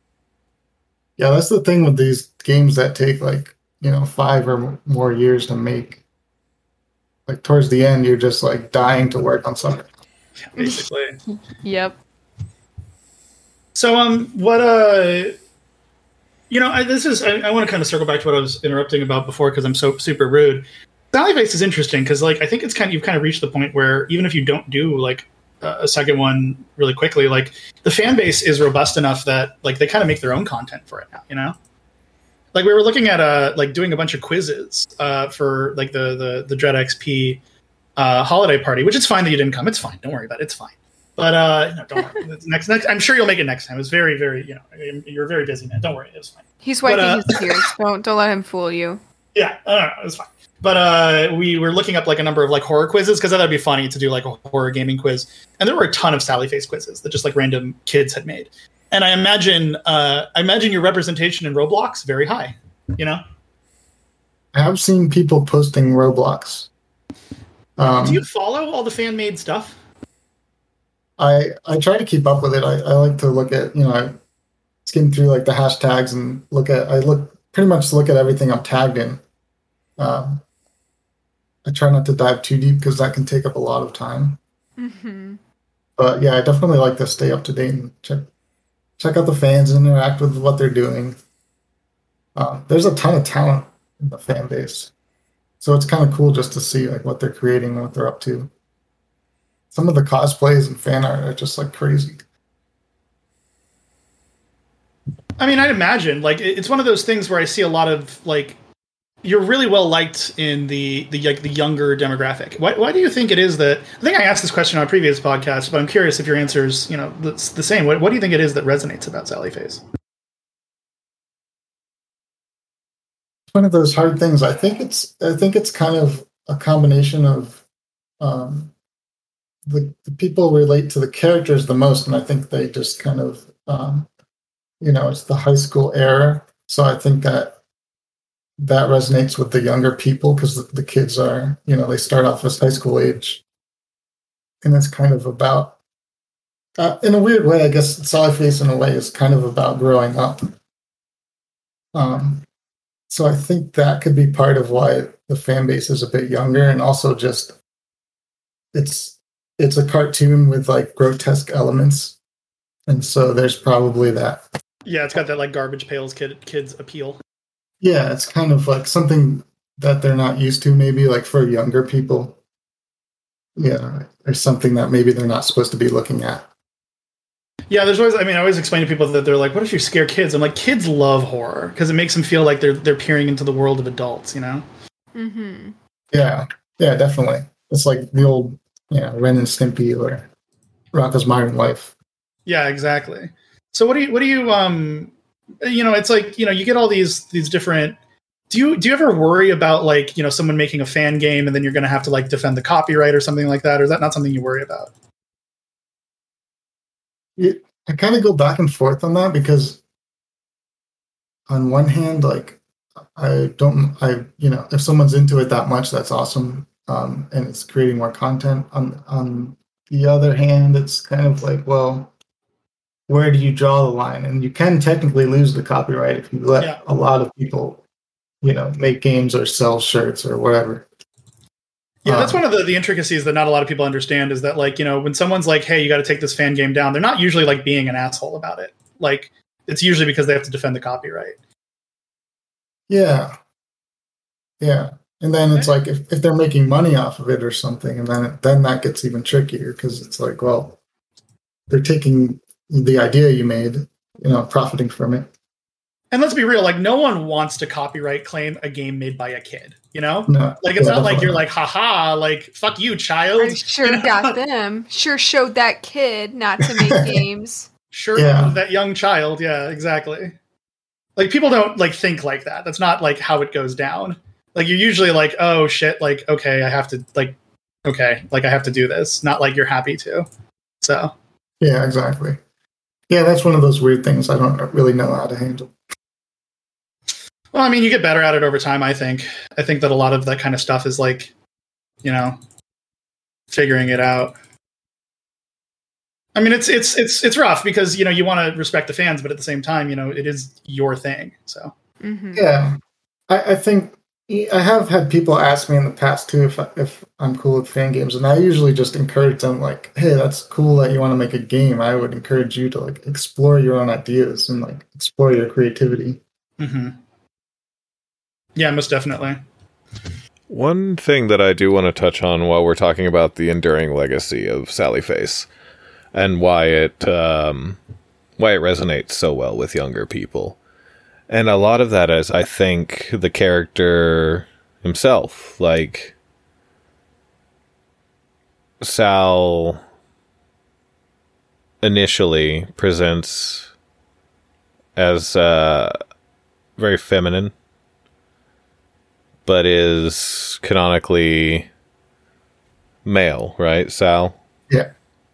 Yeah, that's the thing with these games that take like, you know, five or m- more years to make. Like towards the end, you're just like dying to work on something. Yeah, basically. Yep. So, um, what uh, you know, I, this is I, I want to kind of circle back to what I was interrupting about before because I'm so super rude. Sally Face is interesting because, like, I think it's kind of you've kind of reached the point where even if you don't do like a second one really quickly, like the fan base is robust enough that like they kind of make their own content for it now. You know, like we were looking at uh like doing a bunch of quizzes uh for like the the the Dread X P uh holiday party, which is fine that you didn't come. It's fine. Don't worry about it. It's fine. But uh, no, don't worry. It's next, next, I'm sure you'll make it next time. It's very, very, you know, you're very busy, man. Don't worry, it's fine. He's wiping uh, his tears. Don't don't let him fool you. Yeah, I don't know, it's fine. But uh, we were looking up like a number of like horror quizzes because that'd be funny to do like a horror gaming quiz. And there were a ton of Sally Face quizzes that just like random kids had made. And I imagine, uh, I imagine your representation in Roblox very high. You know, I have seen people posting Roblox. Um, do you follow all the fan made stuff? I I try to keep up with it. I, I like to look at, you know, I skim through like the hashtags and look at, I look pretty much look at everything I'm tagged in. Um, I try not to dive too deep because that can take up a lot of time. Mm-hmm. But yeah, I definitely like to stay up to date and check check out the fans and interact with what they're doing. Uh, there's a ton of talent in the fan base, so it's kind of cool just to see like what they're creating and what they're up to. Some of the cosplays and fan art are just like crazy. I mean, I'd imagine like it's one of those things where I see a lot of like you're really well liked in the the like the younger demographic. Why why do you think it is that? I think I asked this question on a previous podcast, but I'm curious if your answer is you know the, the same. What what do you think it is that resonates about Sally Face? One of those hard things. I think it's I think it's kind of a combination of um, the, the people relate to the characters the most, and I think they just kind of um, you know it's the high school era, so I think that that resonates with the younger people because the, the kids are you know they start off as high school age, and it's kind of about uh, in a weird way. I guess Sally Face in a way is kind of about growing up. Um, So I think that could be part of why the fan base is a bit younger, and also just it's it's a cartoon with like grotesque elements, and so there's probably that. Yeah, it's got that like garbage pails kid kids appeal. Yeah, it's kind of like something that they're not used to, maybe like for younger people. Yeah, there's something that maybe they're not supposed to be looking at. Yeah, there's always. I mean, I always explain to people that they're like, "What if you scare kids?" I'm like, "Kids love horror because it makes them feel like they're they're peering into the world of adults." You know? Mm-hmm. Yeah, yeah, definitely. It's like the old, yeah, Ren and Stimpy or Rocko's Modern Life. Yeah, exactly. So what do you what do you um, you know, it's like you know, you get all these these different. Do you do you ever worry about like you know someone making a fan game and then you're going to have to like defend the copyright or something like that, or is that not something you worry about? I kind of go back and forth on that because on one hand, like I don't, I, you know, if someone's into it that much, that's awesome. Um, and it's creating more content. On, on the other hand, it's kind of like, well, where do you draw the line? And you can technically lose the copyright if you let Yeah. a lot of people, you know, make games or sell shirts or whatever. Yeah, that's Um, one of the, the intricacies that not a lot of people understand is that, like, you know, when someone's like, hey, you got to take this fan game down, they're not usually, like, being an asshole about it. Like, it's usually because they have to defend the copyright. Yeah. Yeah. And then it's like if, if they're making money off of it or something, and then it, then that gets even trickier because it's like, well, they're taking the idea you made, you know, profiting from it. And let's be real, like, no one wants to copyright claim a game made by a kid, you know? No, Like, it's yeah, not like definitely you're not. like, haha, like, fuck you, child. I sure You know? got them. Sure showed that kid not to make games. Sure, Yeah. that young child. Yeah, exactly. Like, people don't, like, think like that. That's not, like, how it goes down. Like, you're usually like, oh, shit, like, okay, I have to, like, okay, like, I have to do this. Not like you're happy to. So, Yeah, exactly. Yeah, that's one of those weird things I don't really know how to handle. well, I mean, you get better at it over time, I think. I think that a lot of that kind of stuff is, like, you know, figuring it out. I mean, it's it's it's it's rough because, you know, you want to respect the fans, but at the same time, you know, it is your thing. So, Mm-hmm. Yeah, I, I think I have had people ask me in the past too if I, if I'm cool with fan games, and I usually just encourage them like, "Hey, that's cool that you want to make a game. I would encourage you to like explore your own ideas and like explore your creativity." mm-hmm. Yeah, most definitely. One thing that I do want to touch on while we're talking about the enduring legacy of Sally Face and why it um, why it resonates so well with younger people. And a lot of that is, I think, the character himself. Like, Sal initially presents as uh, very feminine, but is canonically male, right, Sal? Yeah.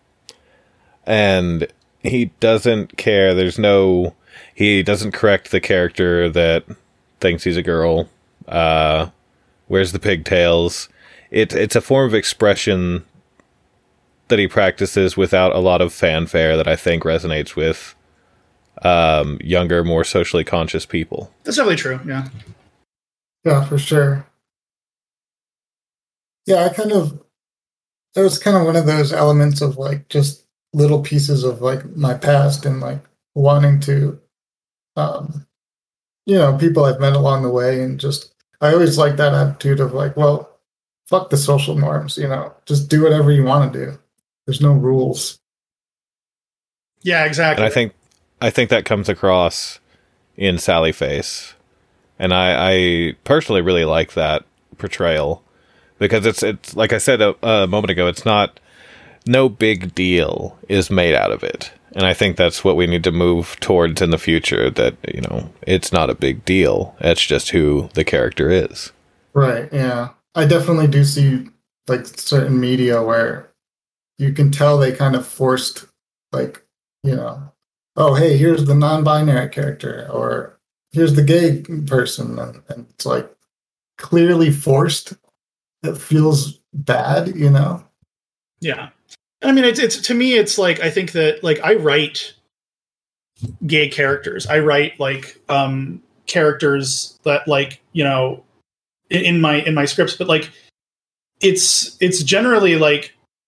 And he doesn't care. There's no... He doesn't correct the character that thinks he's a girl. Uh, wears the pigtails. It, it's a form of expression that he practices without a lot of fanfare that I think resonates with um, younger, more socially conscious people. That's definitely true, yeah. Yeah, for sure. Yeah, I kind of... It was kind of one of those elements of, like, just little pieces of, like, my past and, like, wanting to, um, you know, people I've met along the way, and just... I always like that attitude of, like, well, fuck the social norms, you know? Just do whatever you want to do. There's no rules. Yeah, exactly. And I think I think that comes across in Sally Face. And I, I personally really like that portrayal. Because it's, it's like I said a, a moment ago, it's not... No big deal is made out of it. And I think that's what we need to move towards in the future. That, you know, it's not a big deal. It's just who the character is. Right, yeah. I definitely do see, like, certain media where you can tell they kind of forced, like, you know, oh, hey, here's the non-binary character, or here's the gay person, and, and it's, like, clearly forced. It feels bad, you know? Yeah. I mean, it's, it's to me, it's like, I think that, like, I write gay characters. I write, like, um, characters that, like, you know, in, in my in my scripts, but, like, it's it's generally, like,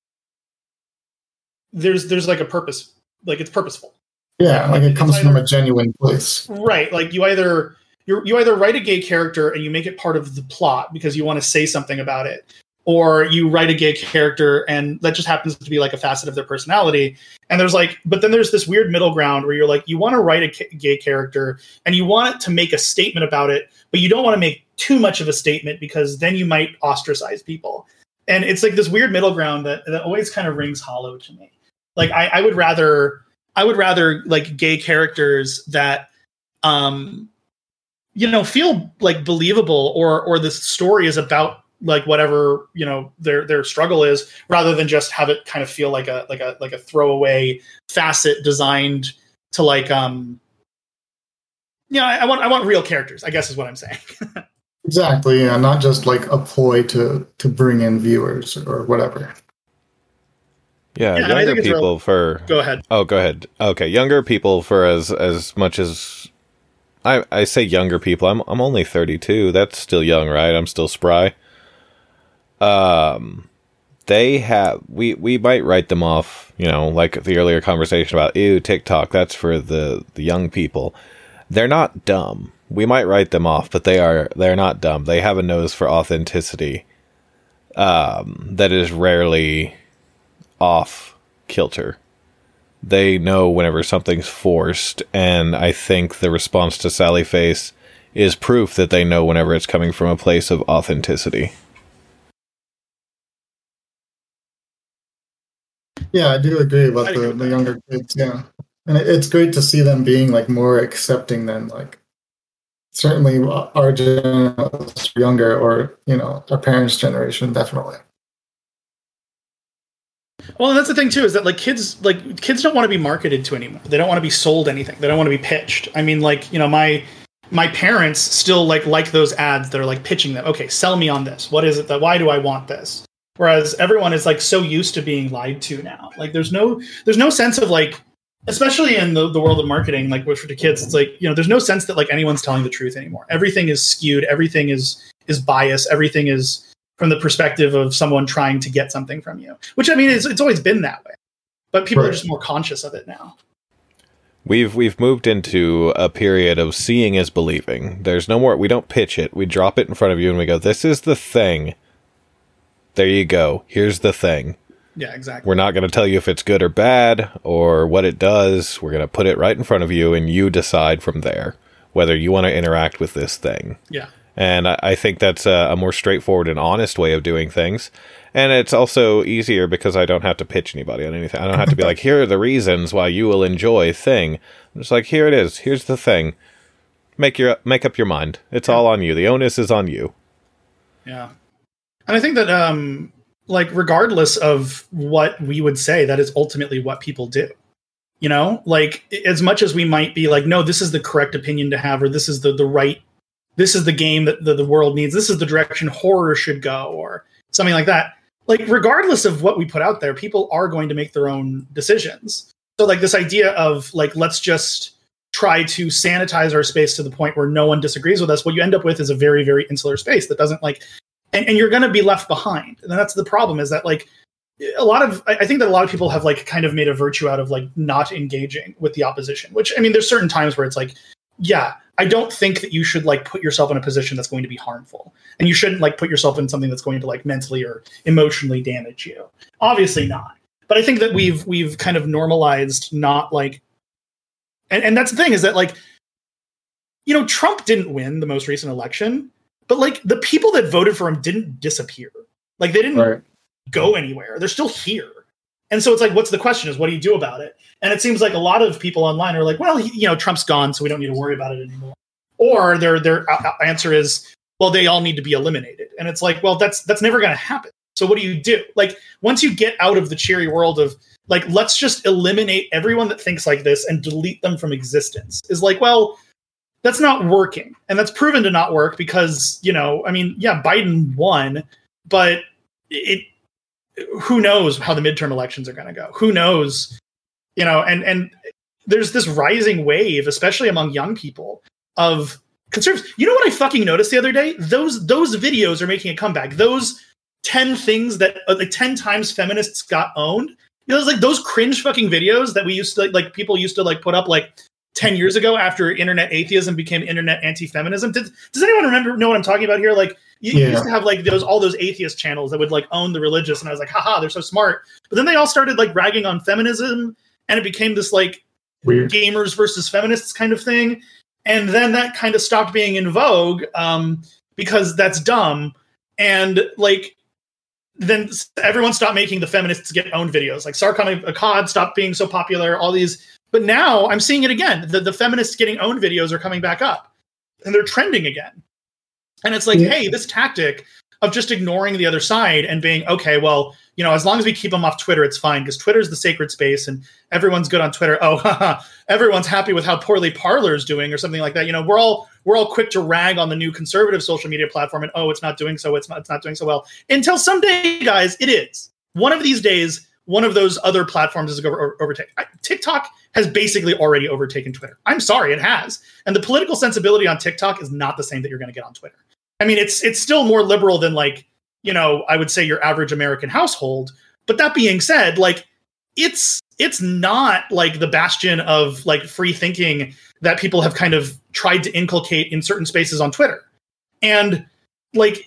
there's there's like a purpose, like, it's purposeful. Yeah, like, it comes either, from a genuine place. Right. Like, you either you you either write a gay character and you make it part of the plot because you want to say something about it, or you write a gay character and that just happens to be, like, a facet of their personality. And there's, like, but then there's this weird middle ground where you're like, you want to write a ca- gay character and you want it to make a statement about it, but you don't want to make too much of a statement because then you might ostracize people. And it's like this weird middle ground that, that always kind of rings hollow to me. Like, I, I would rather, I would rather, like, gay characters that, um, you know, feel, like, believable, or, or the story is about, like, whatever, you know, their, their struggle is, rather than just have it kind of feel like a, like a, like a throwaway facet designed to, like, um, you know, I, I want, I want real characters, I guess is what I'm saying. Exactly, yeah, not just, like, a ploy to, to bring in viewers or whatever. Yeah, Yeah, younger people real... for... Go ahead. Oh, go ahead. Okay, younger people for as as much as... I, I say younger people. I'm I'm only thirty-two. That's still young, right? I'm still spry. Um, they have... We, we might write them off, you know, like the earlier conversation about, ew, TikTok, that's for the, the young people. They're not dumb. We might write them off, but they are they're not dumb. They have a nose for authenticity um, that is rarely off kilter. They know whenever something's forced, and I think the response to Sally Face is proof that they know whenever it's coming from a place of authenticity. Yeah, I do agree about the, the younger kids, yeah. And it, it's great to see them being, like, more accepting than, like, certainly our generation, younger, or, you know, our parents' generation, definitely. Well, and that's the thing too, is that, like, kids, like kids don't want to be marketed to anymore. They don't want to be sold anything. They don't want to be pitched. I mean, like, you know, my my parents still like like those ads that are, like, pitching them. Okay, sell me on this. What is it that? Why do I want this? Whereas everyone is, like, so used to being lied to now. Like, there's no there's no sense of, like, especially in the, the world of marketing, like, with for the kids, it's like, you know, there's no sense that, like, anyone's telling the truth anymore. Everything is skewed. Everything is is biased. Everything is from the perspective of someone trying to get something from you, which, I mean, it's, it's always been that way, but people right. are just more conscious of it now. We've, we've moved into a period of seeing is believing. There's no more, we don't pitch it. We drop it in front of you and we go, this is the thing. There you go. Here's the thing. Yeah, exactly. We're not going to tell you if it's good or bad or what it does. We're going to put it right in front of you and you decide from there whether you want to interact with this thing. Yeah. And I think that's a, a more straightforward and honest way of doing things. And it's also easier because I don't have to pitch anybody on anything. I don't have to be like, here are the reasons why you will enjoy thing. I'm just like, here it is. Here's the thing. Make your make up your mind. It's all on you. The onus is on you. Yeah. And I think that, um, like, regardless of what we would say, that is ultimately what people do. You know, like, as much as we might be like, no, this is the correct opinion to have, or this is the, the right, this is the game that the, the world needs, this is the direction horror should go, or something like that. Like, regardless of what we put out there, people are going to make their own decisions. So, like, this idea of, like, let's just try to sanitize our space to the point where no one disagrees with us, what you end up with is a very, very insular space that doesn't, like, and, and you're going to be left behind. And that's the problem, is that, like, a lot of, I think that a lot of people have, like, kind of made a virtue out of, like, not engaging with the opposition, which, I mean, there's certain times where it's like, yeah, I don't think that you should, like, put yourself in a position that's going to be harmful. And you shouldn't, like, put yourself in something that's going to, like, mentally or emotionally damage you. Obviously not. But I think that we've, we've kind of normalized not, like, and, and that's the thing, is that, like, you know, Trump didn't win the most recent election, but, like, the people that voted for him didn't disappear. Like, they didn't right. go anywhere. They're still here. And so it's like, what's the question is, what do you do about it? And it seems like a lot of people online are like, well, he, you know, Trump's gone, so we don't need to worry about it anymore. Or their their answer is, well, they all need to be eliminated. And it's like, well, that's that's never going to happen. So what do you do? Like, once you get out of the cheery world of, like, let's just eliminate everyone that thinks like this and delete them from existence, is like, well, that's not working. And that's proven to not work because, you know, I mean, yeah, Biden won, but it, who knows how the midterm elections are going to go? Who knows? You know, and, and there's this rising wave, especially among young people, of conservatives. You know what I fucking noticed the other day? Those, those videos are making a comeback. Those ten things that, uh, like, ten times feminists got owned. You know, it's like those cringe fucking videos that we used to, like, like people used to, like, put up, like, ten years ago after internet atheism became internet anti-feminism. Did, does anyone remember, know what I'm talking about here? Like, you, yeah. you used to have, like, those, all those atheist channels that would, like, own the religious. And I was like, haha, they're so smart. But then they all started, like, ragging on feminism. And it became this, like, weird gamers versus feminists kind of thing. And then that kind of stopped being in vogue um, because that's dumb. And, like, then everyone stopped making the feminists get owned videos. Like, Sarkhan Akkad stopped being so popular, all these. But now I'm seeing it again. The, the feminists getting owned videos are coming back up. And they're trending again. And it's like, yeah. hey, this tactic of just ignoring the other side and being, okay, well, you know, as long as we keep them off Twitter, it's fine, because Twitter's the sacred space and everyone's good on Twitter. Oh, haha, everyone's happy with how poorly Parler's doing or something like that. You know, we're all we're all quick to rag on the new conservative social media platform and, oh, it's not doing so, it's not, it's not doing so well. Until someday, guys, it is. One of these days, one of those other platforms is going to overtake. TikTok has basically already overtaken Twitter. I'm sorry, it has. And the political sensibility on TikTok is not the same that you're going to get on Twitter. I mean, it's it's still more liberal than, like, you know, I would say your average American household. But that being said, like, it's it's not like the bastion of, like, free thinking that people have kind of tried to inculcate in certain spaces on Twitter. And, like,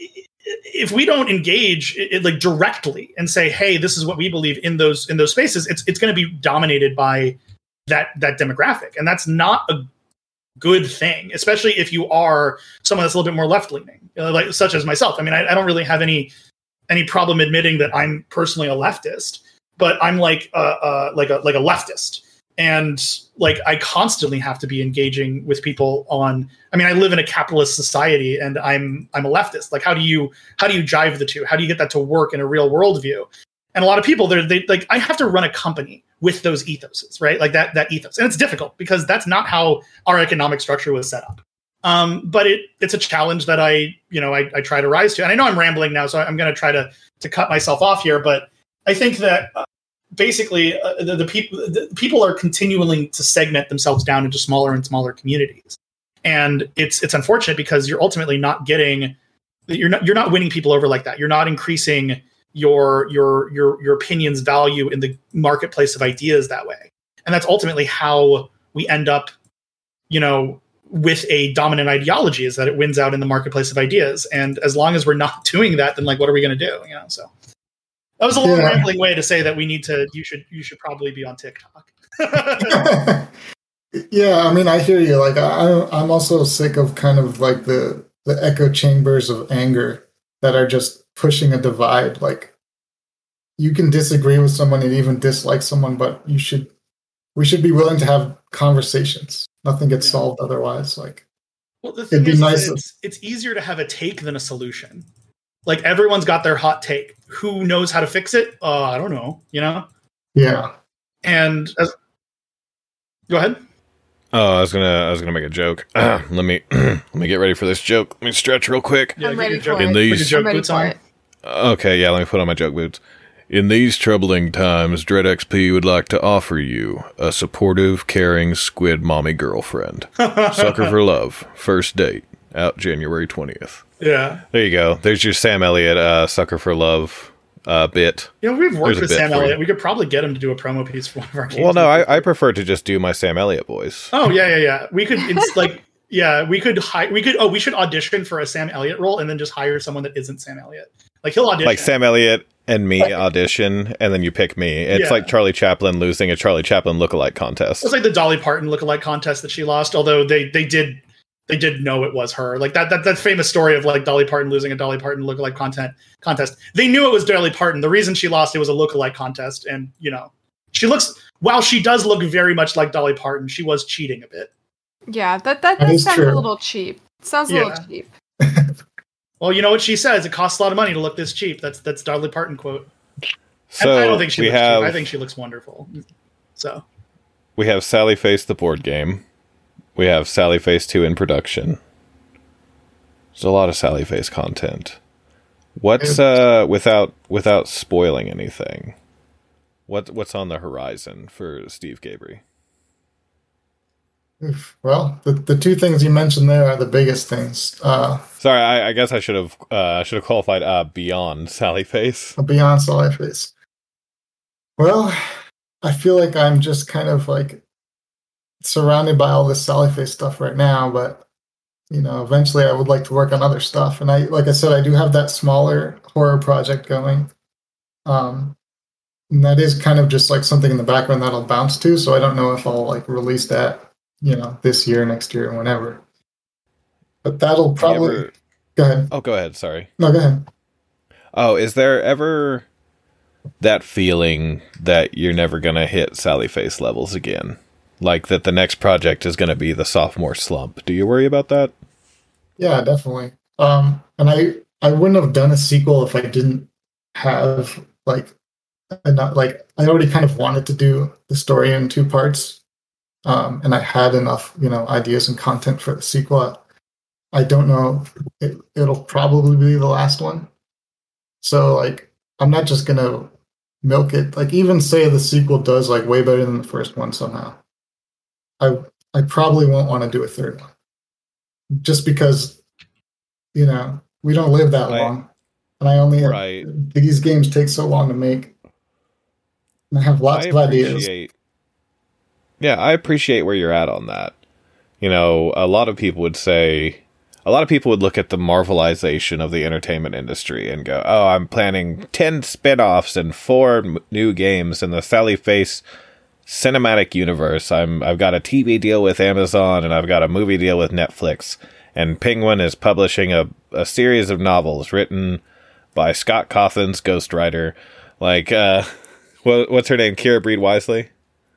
if we don't engage it, like, directly and say, hey, this is what we believe in those in those spaces, it's it's going to be dominated by that that demographic. And that's not a good thing, especially if you are someone that's a little bit more left-leaning, you know, like such as myself. I mean, I, I don't really have any any problem admitting that I'm personally a leftist, but I'm like a, uh, like a like a leftist, and, like, I constantly have to be engaging with people on. I mean, I live in a capitalist society, and I'm I'm a leftist. Like, how do you how do you jive the two? How do you get that to work in a real worldview? And a lot of people, they're they like, I have to run a company with those ethoses, right? Like that that ethos, and it's difficult because that's not how our economic structure was set up. Um, but it it's a challenge that I you know I, I try to rise to. And I know I'm rambling now, so I'm going to try to to cut myself off here. But I think that uh, basically uh, the, the people the people are continuing to segment themselves down into smaller and smaller communities, and it's it's unfortunate because you're ultimately not getting you're not you're not winning people over like that. You're not increasing your your your your opinion's value in the marketplace of ideas that way. And that's ultimately how we end up, you know, with a dominant ideology, is that it wins out in the marketplace of ideas. And as long as we're not doing that, then, like, what are we going to do? You know, so that was a long, yeah. rambling way to say that we need to, you should, you should probably be on TikTok. Yeah. I mean, I hear you. Like, I, I'm also sick of kind of like the, the echo chambers of anger that are just pushing a divide. Like, you can disagree with someone and even dislike someone, but you should, we should be willing to have conversations. Nothing gets yeah. solved otherwise. Like, well, the thing is, nice it's, it's easier to have a take than a solution. Like everyone's got their hot take. Who knows how to fix it? Uh, I don't know. You know. Yeah. And as, go ahead. Oh, I was gonna, I was gonna make a joke. Uh, let me, let me get ready for this joke. Let me stretch real quick. Yeah, I'm get ready your for joke- it. In put your these- joke I'm ready boots for on. it. Okay, yeah, let me put on my joke boots. In these troubling times, DreadXP would like to offer you a supportive, caring squid mommy girlfriend. Sucker for Love, first date, out January twentieth. Yeah. There you go. There's your Sam Elliott uh, Sucker for Love uh, bit. You know, we've There's worked a with bit Sam for you. Elliott. We could probably get him to do a promo piece for one of our games. Well, no, I, I prefer to just do my Sam Elliott voice. Oh yeah, yeah, yeah. We could it's like yeah, we could hi- we could oh we should audition for a Sam Elliott role and then just hire someone that isn't Sam Elliott. Like he'll audition. Like Sam Elliott and me audition, and then you pick me. It's Yeah. like Charlie Chaplin losing a Charlie Chaplin lookalike contest. It's like the Dolly Parton lookalike contest that she lost, although they they did they did know it was her. Like that that that famous story of like Dolly Parton losing a Dolly Parton lookalike content contest. They knew it was Dolly Parton. The reason she lost it was a lookalike contest, and you know she looks while she does look very much like Dolly Parton, she was cheating a bit. Yeah, that that, That that is sounds true. a little cheap. Sounds a Yeah. little cheap. Well, you know what she says. It costs a lot of money to look this cheap. That's that's Dolly Parton quote. So I, I don't think she we looks have cheap. I think she looks wonderful. So we have Sally Face the board game. We have Sally Face two in production. There's a lot of Sally Face content. What's uh without without spoiling anything? What what's on the horizon for Steve Gabry? Oof. Well, the, the two things you mentioned there are the biggest things. Uh, Sorry, I, I guess I should have uh should have qualified uh beyond Sally Face. beyond Solid Face. Well, I feel like I'm just kind of like surrounded by all this Sally Face stuff right now, but you know, eventually I would like to work on other stuff. And I, like I said, I do have that smaller horror project going. Um, and that is kind of just like something in the background that I'll bounce to. So I don't know if I'll like release that, you know, this year, next year, whenever. But that'll probably ever- go ahead. Oh, go ahead. Sorry. No, go ahead. Oh, is there ever that feeling that you're never gonna hit Sally Face levels again? Like that the next project is gonna be the sophomore slump. Do you worry about that? Yeah, definitely. Um, and I I wouldn't have done a sequel if I didn't have like enough. Like I already kind of wanted to do the story in two parts, um, and I had enough, you know, ideas and content for the sequel. I don't know. It, it'll probably be the last one. So like, I'm not just gonna milk it. Like even say the sequel does like way better than the first one somehow. I I probably won't want to do a third one. Just because, you know, we don't live that Right. long. And I only have, Right. these games take so long to make. And I have lots I of ideas. appreciate- Yeah, I appreciate where you're at on that. You know, a lot of people would say, a lot of people would look at the Marvelization of the entertainment industry and go, oh, I'm planning ten spin-offs and four m- new games in the Sally Face cinematic universe. I'm, I've got a T V deal with Amazon and I've got a movie deal with Netflix. And Penguin is publishing a, a series of novels written by Scott Cawthon's ghostwriter. Like, uh, what, what's her name? Kira Breed Wisely?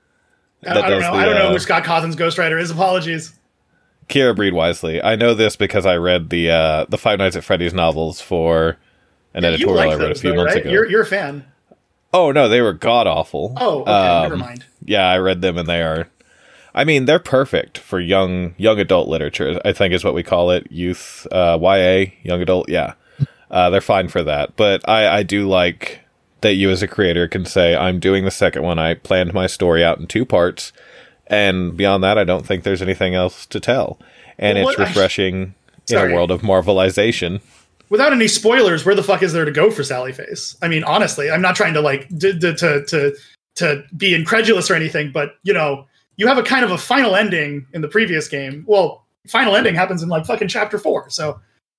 I, That I don't does know. the, I don't know uh, who Scott Cawthon's ghostwriter is. Apologies. Kira Breed Wisely. I know this because I read the uh, the Five Nights at Freddy's novels for an you editorial like I read a those, few though, months right? ago. You're, you're a fan. Oh, no, they were god-awful. Oh, okay. Um, never mind. Yeah, I read them and they are... I mean, they're perfect for young young adult literature, I think is what we call it. Youth, uh, Y A, young adult, yeah. Uh, they're fine for that. But I, I do like that you as a creator can say, I'm doing the second one. I planned my story out in two parts. And beyond that, I don't think there's anything else to tell. And Well, it's what- refreshing in Sorry. a world of Marvelization. Without any spoilers, where the fuck is there to go for Sally Face? I mean, honestly, I'm not trying to like d- d- to to to be incredulous or anything, but you know, you have a kind of a final ending in the previous game. Well, final ending happens in like fucking chapter four. So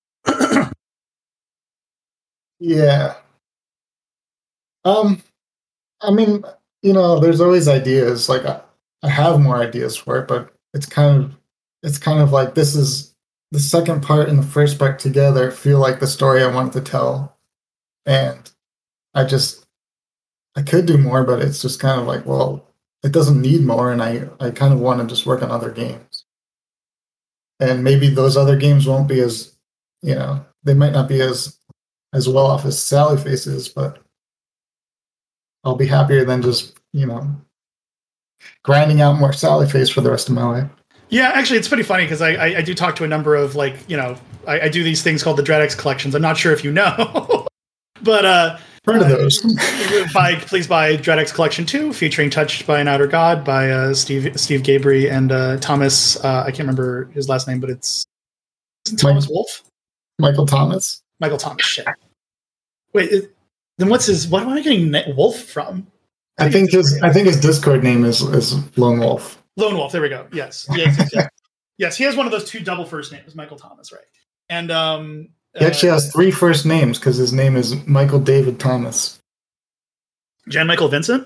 Yeah. Um, I mean, you know, there's always ideas. Like I, I have more ideas for it, but it's kind of, it's kind of like this is the second part and the first part together feel like the story I wanted to tell, and I just, I could do more, but it's just kind of like, well, it doesn't need more, and I, I kind of want to just work on other games, and maybe those other games won't be as, you know, they might not be as as well off as Sally Face is, but I'll be happier than just, you know, grinding out more Sally Face for the rest of my life. Yeah, actually, it's pretty funny because I, I I do talk to a number of like you know I, I do these things called the DreadX collections. I'm not sure if you know, but uh, heard of those. uh, buy please buy DreadX Collection Two, featuring "Touched by an Outer God" by uh, Steve Steve Gabry and uh, Thomas. Uh, I can't remember his last name, but it's Thomas Mike, Wolfe. Michael Thomas. Michael Thomas. Shit. Wait, it, then what's his? What am I getting Wolf from? I think his I think his Discord name is is Lone Wolf. Lone Wolf. There we go. Yes. Yes. Yes. Yes. Yes, he has one of those two double first names, Michael Thomas, right? And um, he actually uh, has three first names because his name is Michael David Thomas. Jan Michael Vincent.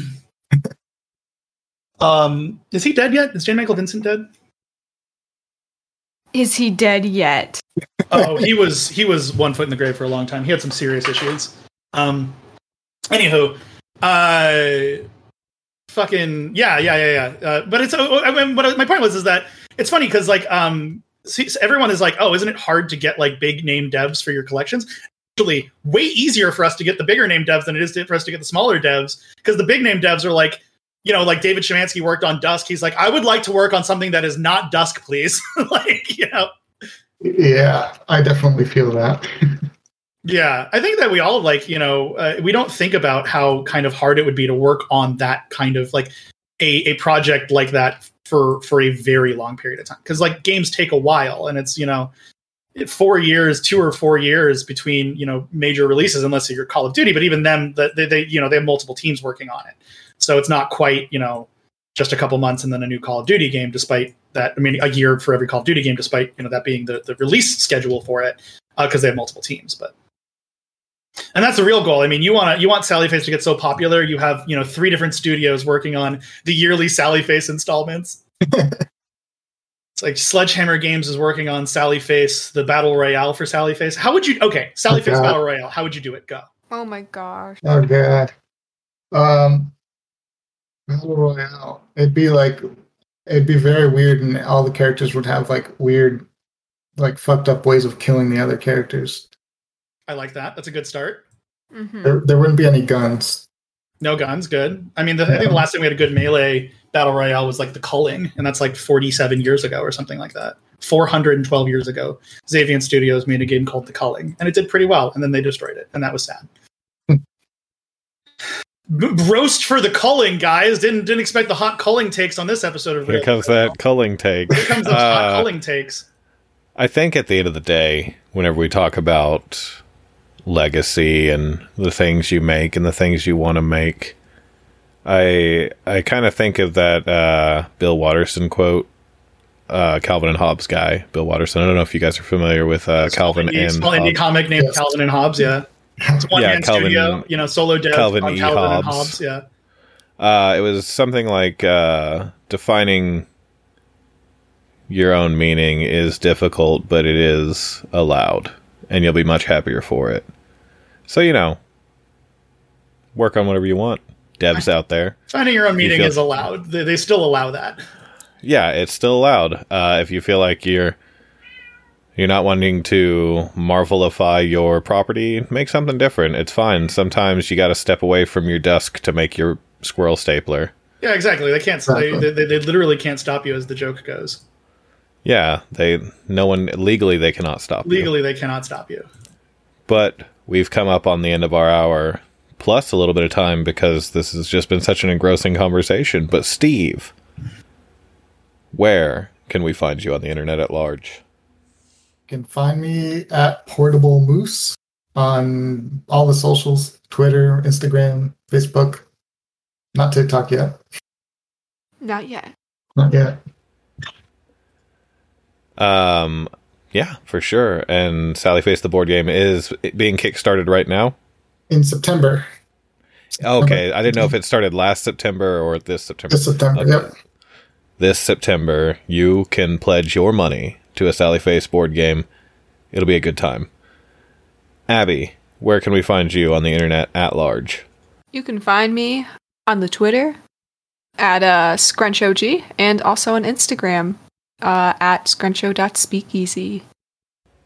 um, is he dead yet? Is Jan Michael Vincent dead? Is he dead yet? Oh, he was. He was one foot in the grave for a long time. He had some serious issues. Um, anywho, uh. Fucking yeah, yeah, yeah, yeah. Uh, but it's. Uh, I mean, but my point was is that it's funny because like um, see, everyone is like, oh, isn't it hard to get like big name devs for your collections? Actually, way easier for us to get the bigger name devs than it is to, for us to get the smaller devs because the big name devs are like, you know, like David Szymanski worked on Dusk. He's like, I would like to work on something that is not Dusk, please. Like, you know. Yeah, I definitely feel that. Yeah, I think that we all like, you know, uh, we don't think about how kind of hard it would be to work on that kind of like a, a project like that for for a very long period of time. Because like games take a while and it's, you know, four years, two or four years between, you know, major releases, unless you're Call of Duty. But even them, they, they you know, they have multiple teams working on it. So it's not quite, you know, just a couple months and then a new Call of Duty game, despite that. I mean, a year for every Call of Duty game, despite, you know, that being the, the release schedule for it, because uh, they have multiple teams. But and that's the real goal. I mean, you want to you want Sally Face to get so popular. You have, you know, three different studios working on the yearly Sally Face installments. It's like Sledgehammer Games is working on Sally Face, the Battle Royale for Sally Face. How would you? Okay, Sally oh, Face God. Battle Royale. How would you do it? Go. Oh my gosh. Oh god. Um, Battle Royale. It'd be like it'd be very weird, and all the characters would have like weird, like fucked up ways of killing the other characters. I like that. That's a good start. Mm-hmm. There, there wouldn't be any guns. No guns, good. I mean, the, Yeah. I think the last time we had a good melee battle royale was like the Culling, and that's like forty-seven years ago or something like that. four hundred twelve years ago, Xaviant Studios made a game called The Culling, and it did pretty well, and then they destroyed it, and that was sad. B- roast for The Culling, guys. Didn't didn't expect the hot Culling takes on this episode of Here Real comes Royale. that culling take. Here comes those Uh, hot Culling takes. I think at the end of the day, whenever we talk about legacy and the things you make and the things you want to make, I I kind of think of that uh, Bill Watterson quote, uh, Calvin and Hobbes guy, Bill Watterson. I don't know if you guys are familiar with uh, Calvin indie, and small indie Hobbes. comic named Yes. Calvin and Hobbes. Yeah, it's one Yeah, man Calvin- studio. You know, solo dev Calvin on E. Calvin and Hobbes. Hobbes. Yeah. Uh, it was something like uh, defining your own meaning is difficult, but it is allowed, and you'll be much happier for it. So, you know, work on whatever you want. Devs out there. Finding your own You meaning feel- is allowed. They, they still allow that. Yeah, it's still allowed. Uh, if you feel like you're you're not wanting to Marvelify your property, make something different. It's fine. Sometimes you got to step away from your desk to make your squirrel stapler. Yeah, exactly. They can't. Exactly. They, they, they literally can't stop you, as the joke goes. Yeah, they no one legally they cannot stop you. Legally, they cannot stop you. But we've come up on the end of our hour, plus a little bit of time, because this has just been such an engrossing conversation. But Steve, where can we find you on the internet at large? You can find me at Portable Moose on all the socials: Twitter, Instagram, Facebook. Not TikTok yet. Not yet. Not yet. Um, yeah, for sure. And Sally Face the board game is being kickstarted right now. In September. Okay, I didn't know if it started last September or this September. This September. Okay. Yep. This September, you can pledge your money to a Sally Face board game. It'll be a good time. Abby, where can we find you on the internet at large? You can find me on the Twitter at uh, ScrunchOG and also on Instagram uh, at scruncho dot speakeasy.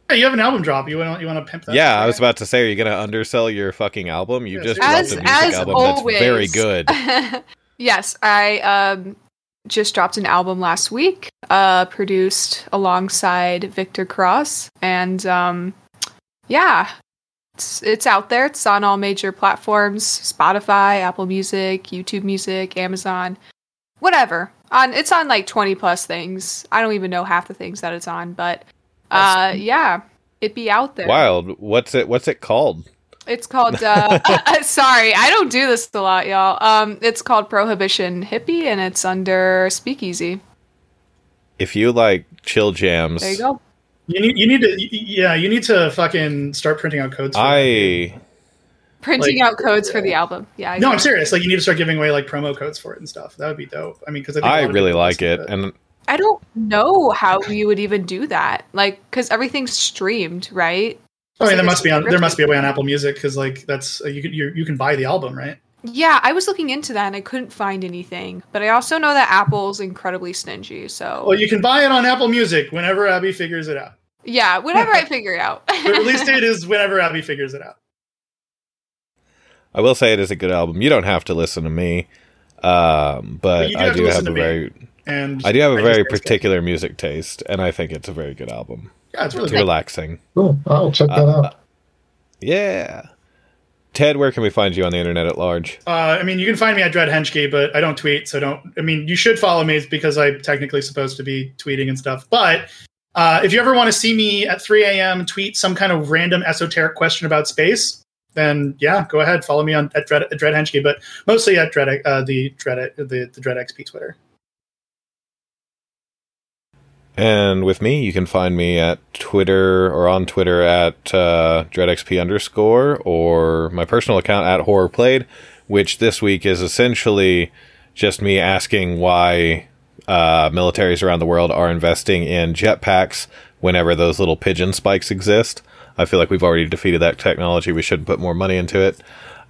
Yeah, you have an album drop. You want you want to pimp that? Yeah, stuff, I was right? about to say, are you going to undersell your fucking album? You Yeah, just seriously. dropped a As music as album always, that's very good. Yes, I um just dropped an album last week, uh, produced alongside Victor Cross, and um, yeah, it's it's out there. It's on all major platforms: Spotify, Apple Music, YouTube Music, Amazon, whatever. On it's on like twenty plus things. I don't even know half the things that it's on, but uh, yeah, it be out there. Wild. What's it? What's it called? It's called, uh, sorry, I don't do this a lot, y'all. Um, it's called Prohibition Hippie, and it's under Speakeasy. If you like chill jams, There you go. You need you need to yeah you need to fucking start printing out codes. For that. I Printing Like- out codes for the album. Yeah. I No, get I'm it. serious. Like you need to start giving away like promo codes for it and stuff. That would be dope. I mean, because I, I really like it, and I don't know how you would even do that. Like, because everything's streamed, right? I mean, So there it's must be on there must be a encrypted. way on Apple Music because like that's uh, you can you you can buy the album, right? Yeah, I was looking into that and I couldn't find anything. But I also know that Apple's incredibly stingy. So, Well, you can buy it on Apple Music whenever Abby figures it out. yeah, whatever I figure it out. The release date is whenever Abby figures it out. I will say it is a good album. You don't have to listen to me, um, But but you do I have to do listen have a to me. very, And I do have a just very think it's good. particular music taste, and I think it's a very good album. Yeah, it's really It's good. relaxing. Cool. I'll check that Uh, out. Yeah. Ted, where can we find you on the internet at large? Uh, I mean, you can find me at Dread Henschke, but I don't tweet, so don't. I mean, you should follow me because I'm technically supposed to be tweeting and stuff. But uh, if you ever want to see me at three a.m. tweet some kind of random esoteric question about space, then yeah, go ahead, follow me on at Dread, at Dread Henschke, but mostly at Dread uh, the Dread the, the Dread X P Twitter. And with me, you can find me at Twitter or on Twitter at uh, DreadXP underscore or my personal account at Horror Played, which this week is essentially just me asking why uh, militaries around the world are investing in jetpacks whenever those little pigeon spikes exist. I feel like we've already defeated that technology. We shouldn't put more money into it.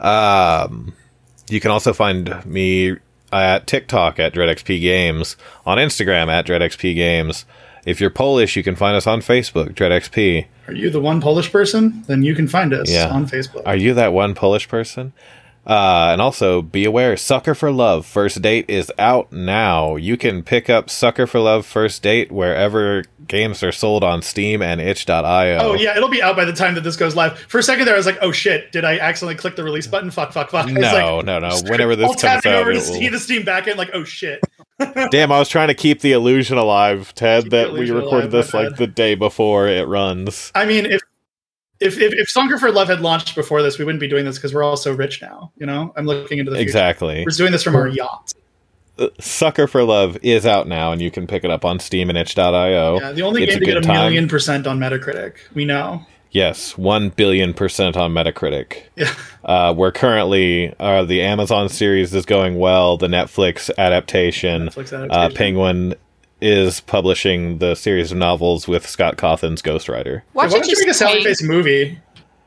Um, you can also find me at TikTok at DreadXP Games, on Instagram at DreadXP Games. If you're Polish, you can find us on Facebook, DreadXP. Are you the one Polish person? Then you can find us Yeah. on Facebook. Are you that one Polish person? Uh, and also, be aware, Sucker for Love First Date is out now. You can pick up Sucker for Love First Date wherever games are sold on Steam and itch dot io. Oh yeah, it'll be out by the time that this goes live. For a second there, I was like, "Oh shit! Did I accidentally click the release button? Fuck, fuck, fuck!" I was No, like, no, no. Whenever this I'll comes tapping out, over to it will- see the Steam backend, like, "Oh shit!" Damn, I was trying to keep the illusion alive, Ted, Keep the that we illusion recorded alive, this my like bad. the day before it runs. I mean, if if if, if Sucker for Love had launched before this, we wouldn't be doing this because we're all so rich now. You know, I'm looking into the future. Exactly. We're doing this from our yacht. Uh, Sucker for Love is out now, and you can pick it up on Steam and itch dot io. Yeah, the only It's game a to get good a time. million percent on Metacritic. We know. Yes, one billion percent on Metacritic. Yeah. Uh, we're currently, uh, the Amazon series is going well, the Netflix adaptation. Netflix Uh, adaptation. Penguin is publishing the series of novels with Scott Cawthon's Ghostwriter. Watch Why it don't you make a just Sally tank. Face movie?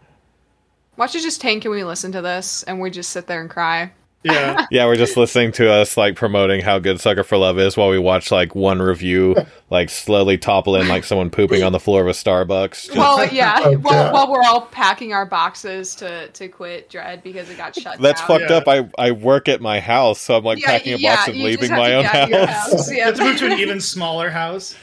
Watch it just tank and we listen to this and we just sit there and cry. Yeah. Yeah, we're just listening to us like promoting how good Sucker for Love is while we watch like one review like slowly topple in like someone pooping on the floor of a Starbucks. Well, yeah. Oh, while, God. while we're all packing our boxes to, to quit Dread because it got shut That's down. fucked Yeah. up. I, I work at my house, so I'm like Yeah, packing a yeah, box and you leaving just have my to own get out of your house. house, yeah. Let's move to an even smaller house.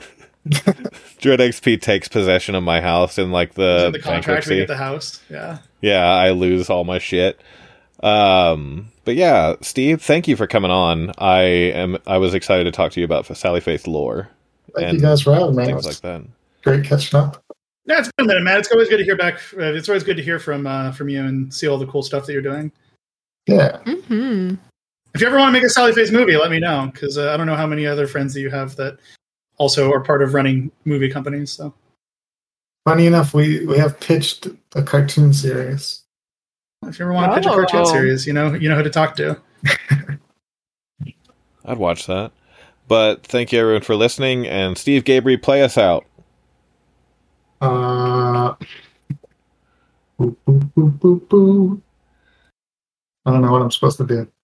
Dread X P takes possession of my house in like the, In the contract, we bankruptcy. get the house. Yeah. Yeah, I lose all my shit. Um, but yeah, Steve, thank you for coming on. I am. I was excited to talk to you about Sally Faith lore Thank and you guys for having me. It things was like that. great catching up. Yeah, it's been a minute, man. It's always good to hear back. Uh, it's always good to hear from uh, from you and see all the cool stuff that you're doing. Yeah. Mm-hmm. If you ever want to make a Sally Face movie, let me know because uh, I don't know how many other friends that you have that also are part of running movie companies. So Funny enough, we, we have pitched a cartoon series. if you ever want to pitch a cartoon Oh. series, you know you know who to talk to. I'd watch that. But thank you everyone for listening. And Steve Gabriel, play us out. Uh, boo, boo, boo, boo, boo. I don't know what I'm supposed to do.